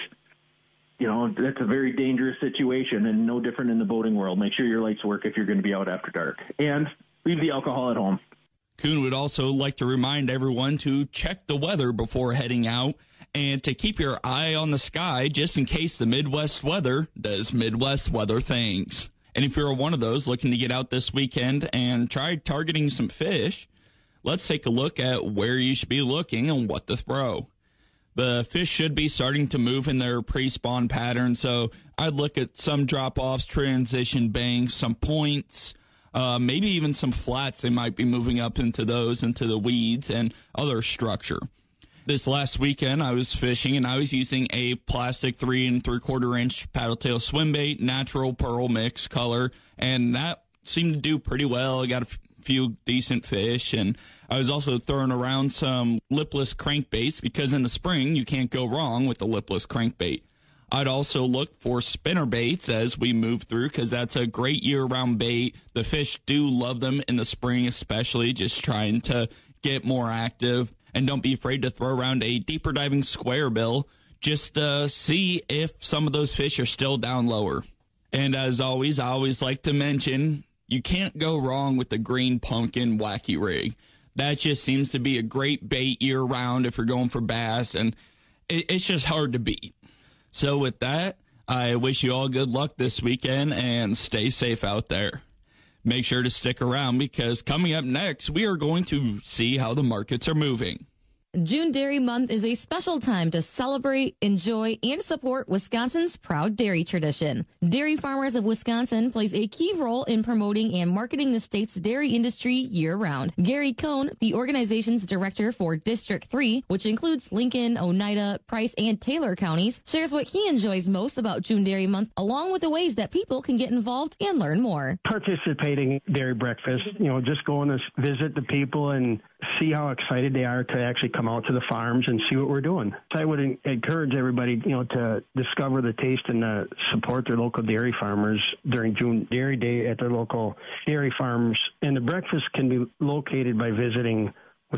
You know, that's a very dangerous situation, and no different in the boating world. Make sure your lights work if you're going to be out after dark. And leave the alcohol at home. Kuhn would also like to remind everyone to check the weather before heading out and to keep your eye on the sky just in case the Midwest weather does Midwest weather things. And if you're one of those looking to get out this weekend and try targeting some fish, let's take a look at where you should be looking and what to throw. The fish should be starting to move in their pre-spawn pattern, so I'd look at some drop-offs, transition banks, some points, uh, maybe even some flats. They might be moving up into those, into the weeds and other structure. This last weekend, I was fishing, and I was using a plastic three and three-quarter inch paddle tail swim bait, natural pearl mix color, and that seemed to do pretty well. I got a f- few decent fish, and I was also throwing around some lipless crankbaits, because in the spring you can't go wrong with the lipless crankbait. I'd also look for spinner baits as we move through, because that's a great year-round bait. The fish do love them in the spring, especially, just trying to get more active. And don't be afraid to throw around a deeper diving square bill, just uh, see if some of those fish are still down lower. And as always, I always like to mention, you can't go wrong with the green pumpkin wacky rig. That just seems to be a great bait year-round if you're going for bass, and it, it's just hard to beat. So with that, I wish you all good luck this weekend, and stay safe out there. Make sure to stick around, because coming up next, we are going to see how the markets are moving. June Dairy Month is a special time to celebrate, enjoy, and support Wisconsin's proud dairy tradition. Dairy Farmers of Wisconsin plays a key role in promoting and marketing the state's dairy industry year-round. Gary Cohn, the organization's director for District three, which includes Lincoln, Oneida, Price, and Taylor counties, shares what he enjoys most about June Dairy Month, along with the ways that people can get involved and learn more. Participating in dairy breakfast, you know, just going to visit the people and see how excited they are to actually come out to the farms and see what we're doing. So I would encourage everybody, you know, to discover the taste and uh, support their local dairy farmers during June Dairy Day at their local dairy farms. And the breakfast can be located by visiting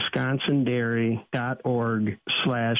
wisconsindairy.org slash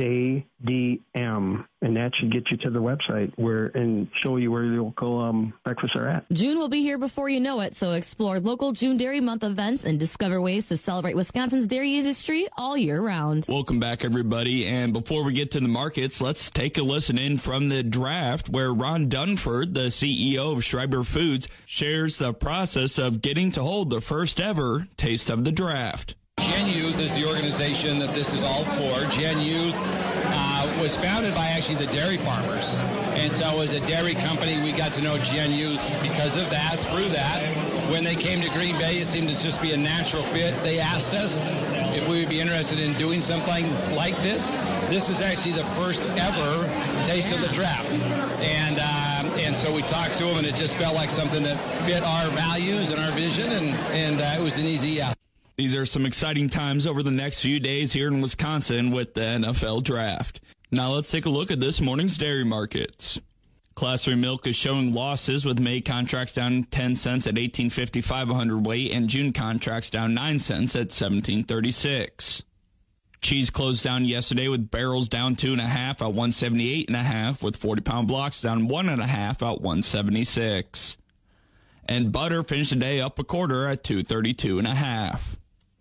JDM. And that should get you to the website where and show you where the local um, breakfasts are at. June will be here before you know it, so explore local June Dairy Month events and discover ways to celebrate Wisconsin's dairy industry all year round. Welcome back, everybody. And before we get to the markets, let's take a listen in from the draft, where Ron Dunford, the C E O of Schreiber Foods, shares the process of getting to hold the first ever Taste of the Draft. Gen Youth is the organization that this is all for. Gen Youth uh, was founded by actually the dairy farmers. And so as a dairy company, we got to know Gen Youth because of that, through that. When they came to Green Bay, it seemed to just be a natural fit. They asked us if we would be interested in doing something like this. This is actually the first ever Taste of the Draft. And uh, and so we talked to them, and it just felt like something that fit our values and our vision, and, and uh, it was an easy yeah. These are some exciting times over the next few days here in Wisconsin with the N F L Draft. Now let's take a look at this morning's dairy markets. Class three milk is showing losses, with May contracts down ten cents at eighteen fifty-five a hundredweight, and June contracts down nine cents at seventeen thirty-six. Cheese closed down yesterday with barrels down two and a half at one seventy-eight and a half, with forty pound blocks down one and a half at one seventy-six. And butter finished the day up a quarter at two thirty-two and a half.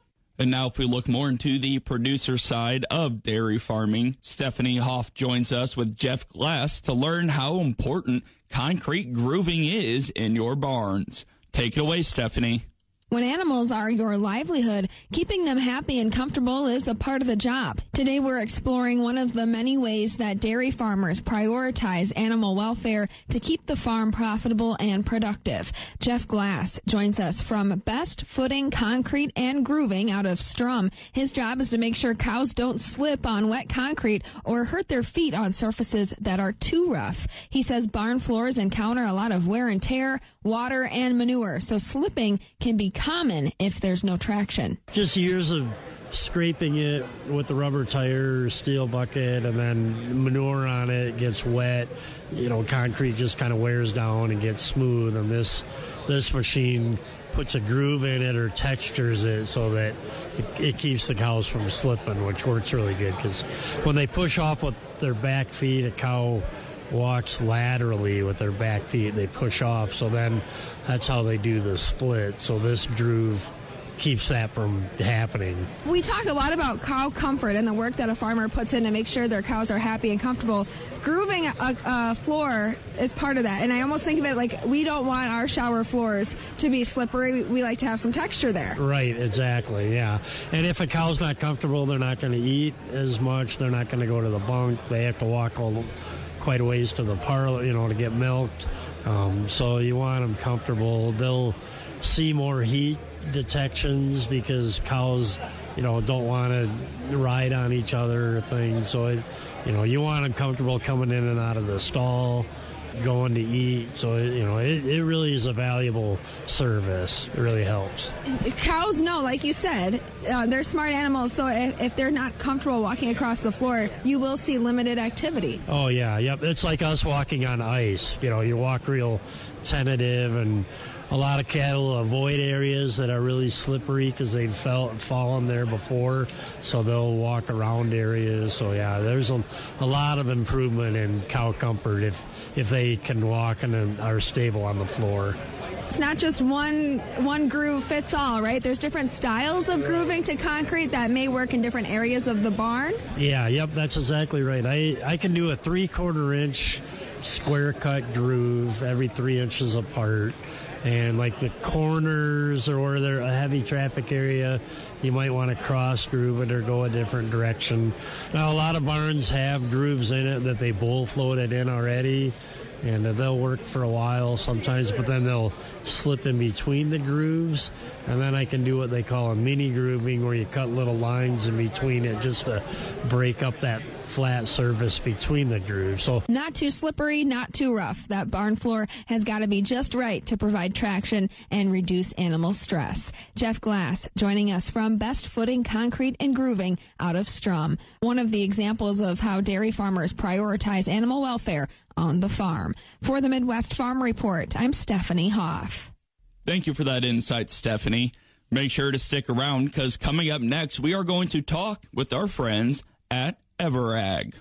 And now if we look more into the producer side of dairy farming, Stephanie Hoff joins us with Jeff Glass to learn how important concrete grooving is in your barns. Take it away, Stephanie. When animals are your livelihood, keeping them happy and comfortable is a part of the job. Today we're exploring one of the many ways that dairy farmers prioritize animal welfare to keep the farm profitable and productive. Jeff Glass joins us from Best Footing Concrete and Grooving out of Strum. His job is to make sure cows don't slip on wet concrete or hurt their feet on surfaces that are too rough. He says barn floors encounter a lot of wear and tear, water, and manure, so slipping can be common if there's no traction. Just years of scraping it with the rubber tire or steel bucket, and then manure on it gets wet. You know, concrete just kind of wears down and gets smooth, and this this machine puts a groove in it or textures it so that it, it keeps the cows from slipping, which works really good because when they push off with their back feet, a cow walks laterally with their back feet. They push off, so then that's how they do the split. So this groove keeps that from happening. We talk a lot about cow comfort and the work that a farmer puts in to make sure their cows are happy and comfortable. Grooving a, a floor is part of that, and I almost think of it like we don't want our shower floors to be slippery. We like to have some texture there. Right, exactly, yeah. And if a cow's not comfortable, they're not going to eat as much. They're not going to go to the bunk. They have to walk all quite a ways to the parlor, you know, to get milked. Um, so you want them comfortable. They'll see more heat detections because cows, you know, don't want to ride on each other or things. So, it, you know, you want them comfortable coming in and out of the stall, going to eat. So, it, you know, it, it really is a valuable service. It really helps. Cows know, like you said, uh, they're smart animals. So if, if they're not comfortable walking across the floor, you will see limited activity. Oh, yeah. Yep. It's like us walking on ice. You know, you walk real tentative, and a lot of cattle avoid areas that are really slippery because they've felt, fallen there before, so they'll walk around areas. So, yeah, there's a, a lot of improvement in cow comfort if, if they can walk and are stable on the floor. It's not just one one groove fits all, right? There's different styles of grooving to concrete that may work in different areas of the barn. Yeah, yep, that's exactly right. I, I can do a three-quarter inch square cut groove every three inches apart. And like the corners or where they're a heavy traffic area, you might want to cross groove it or go a different direction. Now, a lot of barns have grooves in it that they bull floated in already, and they'll work for a while sometimes, but then they'll slip in between the grooves. And then I can do what they call a mini grooving, where you cut little lines in between it just to break up that flat surface between the grooves. So not too slippery, not too rough. That barn floor has got to be just right to provide traction and reduce animal stress. Jeff Glass joining us from Best Footing Concrete and Grooving out of Strum. One of the examples of how dairy farmers prioritize animal welfare on the farm. For the Midwest Farm Report, I'm Stephanie Hoff. Thank you for that insight, Stephanie. Make sure to stick around because coming up next, we are going to talk with our friends at Everag.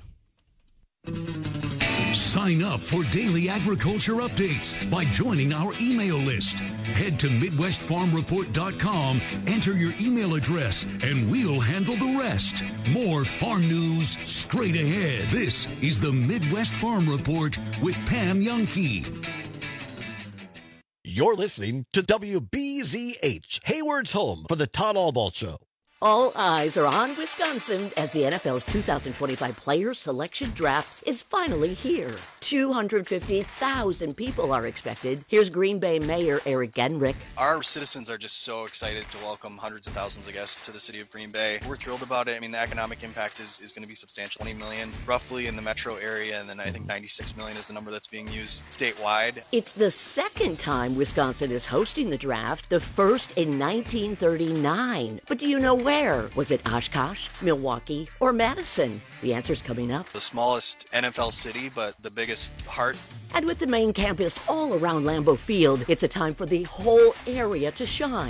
Sign up for daily agriculture updates by joining our email list. Head to Midwest Farm Report dot com, enter your email address, and we'll handle the rest. More farm news straight ahead. This is the Midwest Farm Report with Pam Youngkey. You're listening to W B Z H, Hayward's home for the Todd Albaugh Show. All eyes are on Wisconsin as the N F L's two thousand twenty-five Player Selection Draft is finally here. two hundred fifty thousand people are expected. Here's Green Bay Mayor Eric Genrich. Our citizens are just so excited to welcome hundreds of thousands of guests to the city of Green Bay. We're thrilled about it. I mean, the economic impact is, is going to be substantial. twenty million roughly in the metro area, and then I think ninety-six million is the number that's being used statewide. It's the second time Wisconsin is hosting the draft, the first in nineteen thirty-nine. But do you know where? Where? Was it Oshkosh, Milwaukee, or Madison? The answer's coming up. The smallest N F L city, but the biggest heart. And with the main campus all around Lambeau Field, it's a time for the whole area to shine.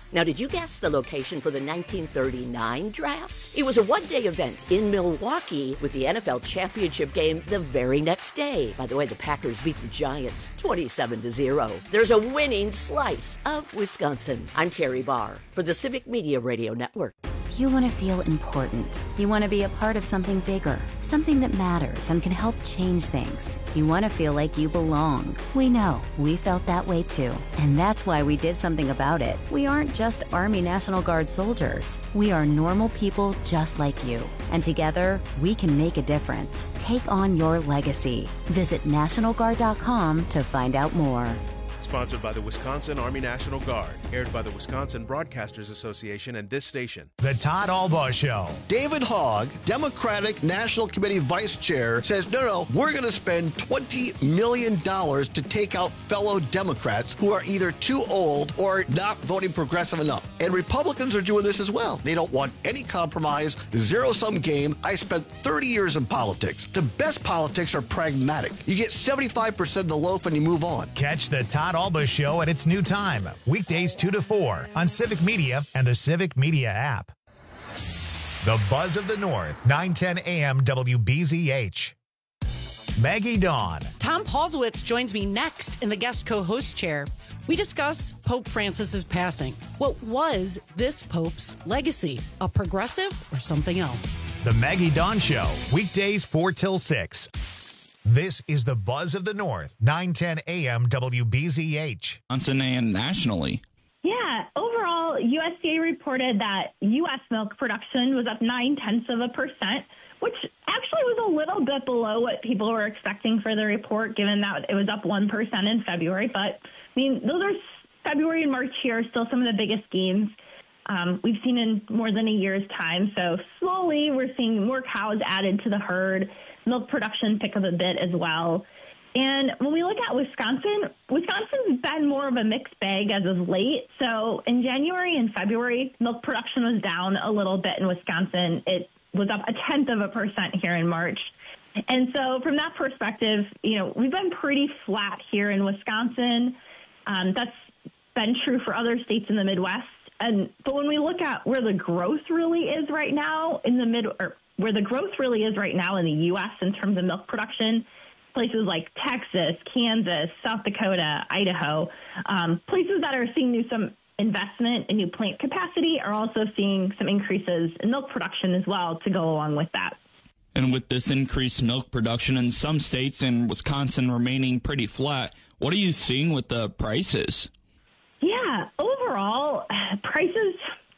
Now, did you guess the location for the nineteen thirty-nine draft? It was a one-day event in Milwaukee with the N F L championship game the very next day. By the way, the Packers beat the Giants twenty-seven to zero. There's a winning slice of Wisconsin. I'm Terry Barr for the Civic Media Radio Network. You want to feel important. You want to be a part of something bigger, something that matters and can help change things. You want to feel like you belong. We know. We felt that way too. And that's why we did something about it. We aren't just Army National Guard soldiers. We are normal people just like you. And together, we can make a difference. Take on your legacy. Visit National Guard dot com to find out more. Sponsored by the Wisconsin Army National Guard. Aired by the Wisconsin Broadcasters Association and this station. The Todd Albaugh Show. David Hogg, Democratic National Committee Vice Chair, says, no, no, we're going to spend twenty million dollars to take out fellow Democrats who are either too old or not voting progressive enough. And Republicans are doing this as well. They don't want any compromise, zero-sum game. I spent thirty years in politics. The best politics are pragmatic. You get seventy-five percent of the loaf and you move on. Catch the Todd Albaugh Show at its new time, weekdays two to four on Civic Media and the Civic Media app. The Buzz of the North, nine ten a.m. W B Z H. Maggie Dawn. Tom Paulsowitz joins me next in the guest co-host chair. We discuss Pope Francis's passing. What was this Pope's legacy? A progressive or something else? The Maggie Dawn Show, weekdays four till six. This is the Buzz of the North, nine ten a.m. W B Z H. Wisconsin and nationally. Yeah, overall, U S D A reported that U S milk production was up nine-tenths of a percent, which actually was a little bit below what people were expecting for the report, given that it was up one percent in February. But, I mean, those are February and March here are still some of the biggest gains um, we've seen in more than a year's time. So slowly we're seeing more cows added to the herd. Milk production pick up a bit as well. And when we look at Wisconsin, Wisconsin's been more of a mixed bag as of late. So in January and February, milk production was down a little bit in Wisconsin. It was up a tenth of a percent here in March. And so from that perspective, you know, we've been pretty flat here in Wisconsin. Um, that's been true for other states in the Midwest. And but when we look at where the growth really is right now in the mid or where the growth really is right now in the U S in terms of milk production, places like Texas, Kansas, South Dakota, Idaho, um, places that are seeing new some investment in new plant capacity are also seeing some increases in milk production as well to go along with that. And with this increased milk production in some states and Wisconsin remaining pretty flat, what are you seeing with the prices? Yeah, overall, prices,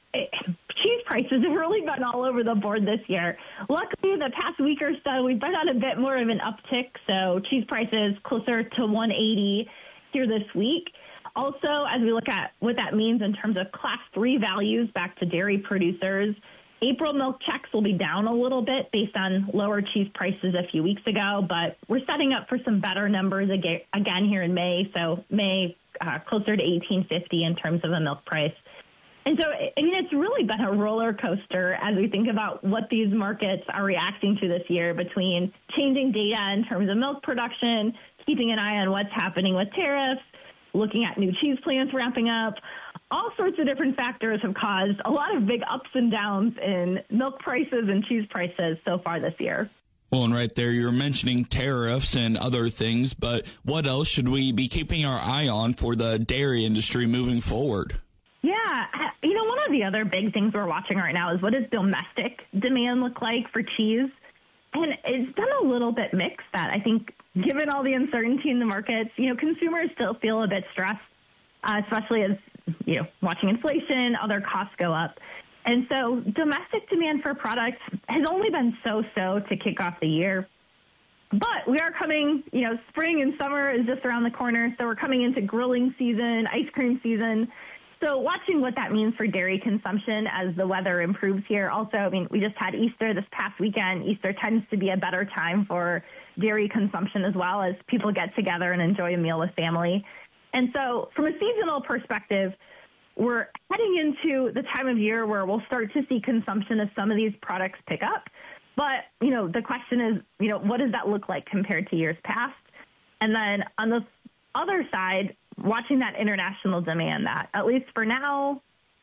cheese prices have really been all over the board this year. Luckily, the past week or so, we've been on a bit more of an uptick, so cheese prices closer to one eighty here this week. Also, as we look at what that means in terms of class three values back to dairy producers, April milk checks will be down a little bit based on lower cheese prices a few weeks ago, but we're setting up for some better numbers again here in May. So May uh, closer to eighteen fifty in terms of a milk price. And so, I mean, it's really been a roller coaster as we think about what these markets are reacting to this year between changing data in terms of milk production, keeping an eye on what's happening with tariffs, looking at new cheese plants ramping up. All sorts of different factors have caused a lot of big ups and downs in milk prices and cheese prices so far this year. Well, and right there, you're mentioning tariffs and other things, but what else should we be keeping our eye on for the dairy industry moving forward? Yeah, you know, one of the other big things we're watching right now is what does domestic demand look like for cheese? And it's been a little bit mixed that I think given all the uncertainty in the markets, you know, consumers still feel a bit stressed, uh, especially as, you know, watching inflation, other costs go up. And so domestic demand for products has only been so-so to kick off the year. But we are coming, you know, spring and summer is just around the corner. So we're coming into grilling season, ice cream season. So watching what that means for dairy consumption as the weather improves here. Also, I mean, we just had Easter this past weekend. Easter tends to be a better time for dairy consumption as well as people get together and enjoy a meal with family. And so from a seasonal perspective, we're heading into the time of year where we'll start to see consumption of some of these products pick up. But, you know, the question is, you know, what does that look like compared to years past? And then on the other side, watching that international demand that, at least for now,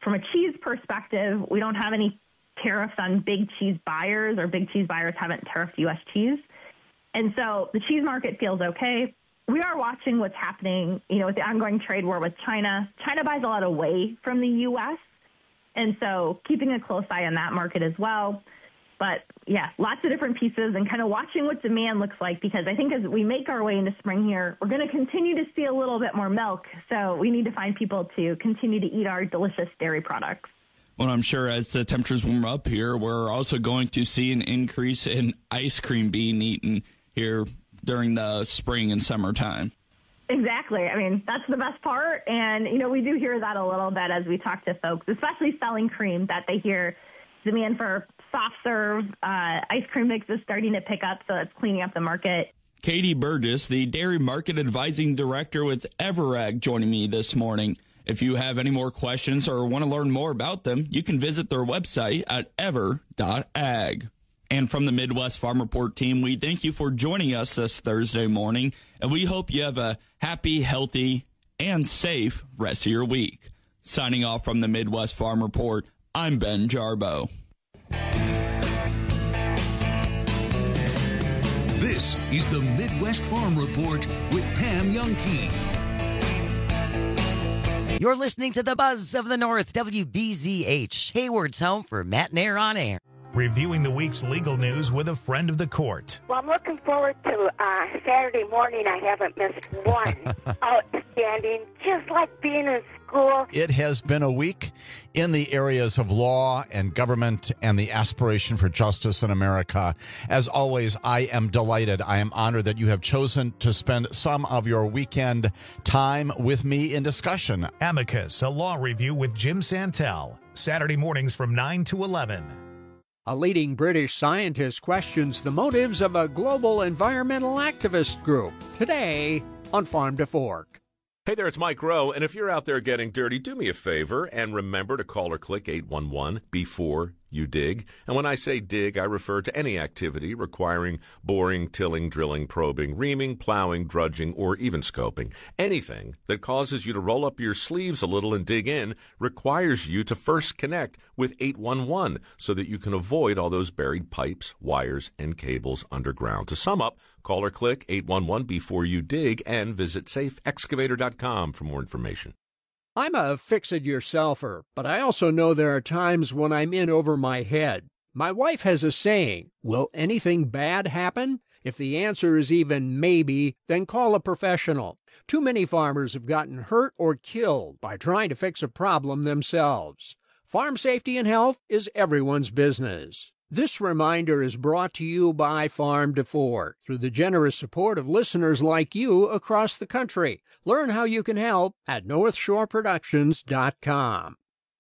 from a cheese perspective, we don't have any tariffs on big cheese buyers, or big cheese buyers haven't tariffed U S cheese. And so the cheese market feels okay. We are watching what's happening, you know, with the ongoing trade war with China. China buys a lot away from the U S, and so keeping a close eye on that market as well. But, yeah, lots of different pieces and kind of watching what demand looks like, because I think as we make our way into spring here, we're going to continue to see a little bit more milk. So we need to find people to continue to eat our delicious dairy products. Well, I'm sure as the temperatures warm up here, we're also going to see an increase in ice cream being eaten here during the spring and summertime. Exactly. I mean, that's the best part. And, you know, we do hear that a little bit as we talk to folks, especially selling cream, that they hear demand for soft serve uh, ice cream mix is starting to pick up, so it's cleaning up the market. Katie Burgess, the Dairy Market Advising Director with Everag, joining me this morning. If you have any more questions or want to learn more about them, you can visit their website at ever dot ag. And from the Midwest Farm Report team, we thank you for joining us this Thursday morning, and we hope you have a happy, healthy, and safe rest of your week. Signing off from the Midwest Farm Report, I'm Ben Jarbo. This is the Midwest Farm Report with Pam Youngkey. You're listening to the Buzz of the North, W B Z H, Hayward's home for Matt Nair on air. Reviewing the week's legal news with a friend of the court. Well, I'm looking forward to uh, Saturday morning. I haven't missed one. Outstanding, just like being in school. It has been a week in the areas of law and government and the aspiration for justice in America. As always, I am delighted. I am honored that you have chosen to spend some of your weekend time with me in discussion. Amicus, a law review with Jim Santel. Saturday mornings from nine to eleven. A leading British scientist questions the motives of a global environmental activist group. Today on Farm to Fork. Hey there, it's Mike Rowe, and if you're out there getting dirty, do me a favor and remember to call or click eight one one before you dig. And when I say dig, I refer to any activity requiring boring, tilling, drilling, probing, reaming, plowing, drudging, or even scoping. Anything that causes you to roll up your sleeves a little and dig in requires you to first connect with eight one one so that you can avoid all those buried pipes, wires, and cables underground. To sum up, call or click eight one one before you dig and visit safe excavator dot com for more information. I'm a fix-it-yourselfer, but I also know there are times when I'm in over my head. My wife has a saying, will anything bad happen? If the answer is even maybe, then call a professional. Too many farmers have gotten hurt or killed by trying to fix a problem themselves. Farm safety and health is everyone's business. This reminder is brought to you by Farm to Fork through the generous support of listeners like you across the country. Learn how you can help at north shore productions dot com.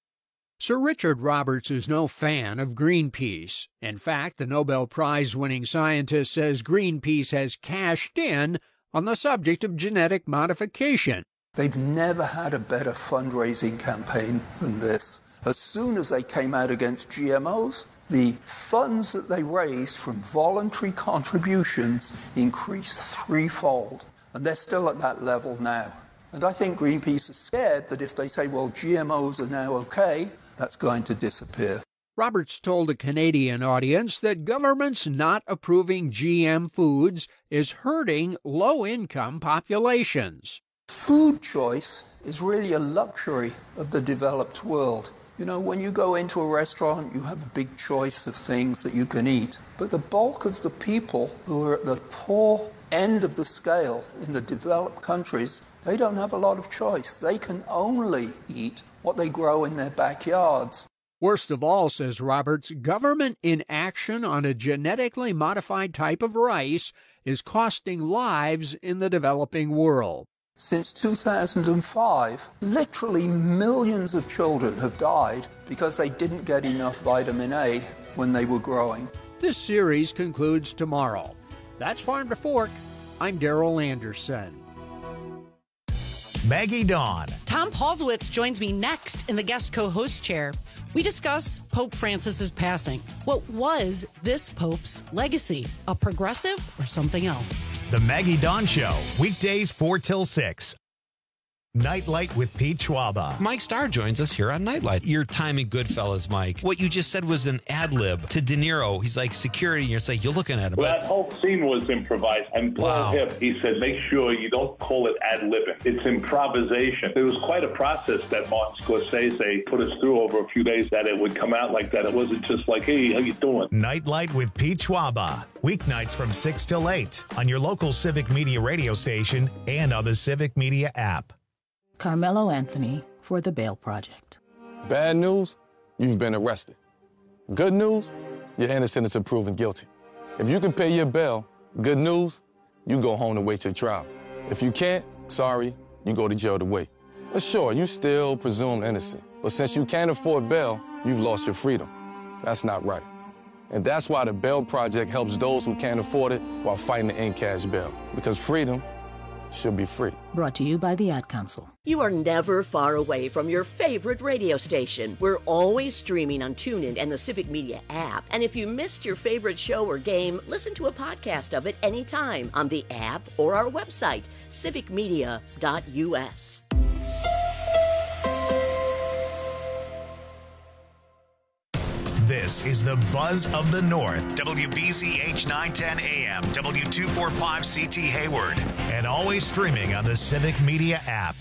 Sir Richard Roberts is no fan of Greenpeace. In fact, the Nobel Prize-winning scientist says Greenpeace has cashed in on the subject of genetic modification. They've never had a better fundraising campaign than this. As soon as they came out against G M Os, the funds that they raised from voluntary contributions increased threefold, and they're still at that level now. And I think Greenpeace is scared that if they say, well, G M Os are now okay, that's going to disappear. Roberts told a Canadian audience that governments not approving G M foods is hurting low-income populations. Food choice is really a luxury of the developed world. You know, when you go into a restaurant, you have a big choice of things that you can eat. But the bulk of the people who are at the poor end of the scale in the developed countries, they don't have a lot of choice. They can only eat what they grow in their backyards. Worst of all, says Roberts, government inaction on a genetically modified type of rice is costing lives in the developing world. Since two thousand five, literally millions of children have died because they didn't get enough vitamin A when they were growing. This series concludes tomorrow. That's Farm to Fork. I'm Daryl Anderson. Maggie Dawn. Tom Paulsowitz joins me next in the guest co-host chair. We discuss Pope Francis's passing. What was this Pope's legacy? A progressive or something else? The Maggie Dawn Show, weekdays four till six. Nightlight with Pete Schwaba. Mike Starr joins us here on Nightlight. Your time in Goodfellas, Mike. What you just said was an ad lib to De Niro. He's like security, and you're like, you're looking at him. Well, that whole scene was improvised. And Paul Wow. Hipp, he said, make sure you don't call it ad libbing. It's improvisation. It was quite a process that Martin Scorsese put us through over a few days that it would come out like that. It wasn't just like, hey, how you doing? Nightlight with Pete Schwaba. Weeknights from six till eight on your local Civic Media radio station and on the Civic Media app. Carmelo Anthony for the Bail Project. Bad news, you've been arrested. Good news, you're innocent until proven guilty. If you can pay your bail, good news, you go home to wait your trial. If you can't, sorry, you go to jail to wait. But sure, you still presumed innocent. But since you can't afford bail, you've lost your freedom. That's not right. And that's why the Bail Project helps those who can't afford it while fighting to end cash bail. Because freedom should be free. Brought to you by the Ad Council. You are never far away from your favorite radio station. We're always streaming on TuneIn and the Civic Media app. And if you missed your favorite show or game, listen to a podcast of it anytime on the app or our website, civic media dot u s. This is the Buzz of the North. W B Z H nine ten A M, W two forty-five C T Hayward, and always streaming on the Civic Media app.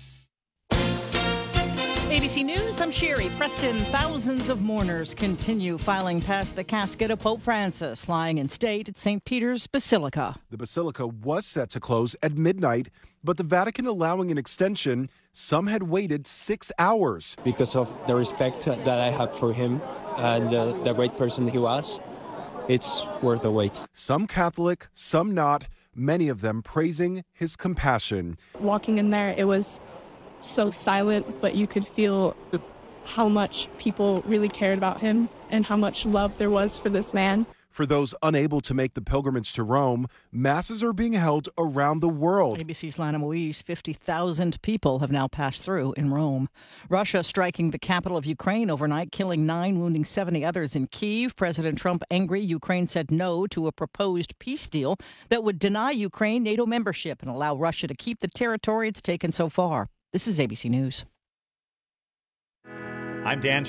A B C News, I'm Sherry Preston. Thousands of mourners continue filing past the casket of Pope Francis, lying in state at Saint Peter's Basilica. The basilica was set to close at midnight, but the Vatican allowing an extension, some had waited six hours. Because of the respect that I have for him and uh, the great person he was, it's worth the wait. Some Catholic, some not, many of them praising his compassion. Walking in there, it was so silent, but you could feel how much people really cared about him and how much love there was for this man. For those unable to make the pilgrimage to Rome, masses are being held around the world. A B C's Lana Moise, fifty thousand people have now passed through in Rome. Russia striking the capital of Ukraine overnight, killing nine, wounding seventy others in Kyiv. President Trump angry. Ukraine said no to a proposed peace deal that would deny Ukraine NATO membership and allow Russia to keep the territory it's taken so far. This is A B C News. I'm Dan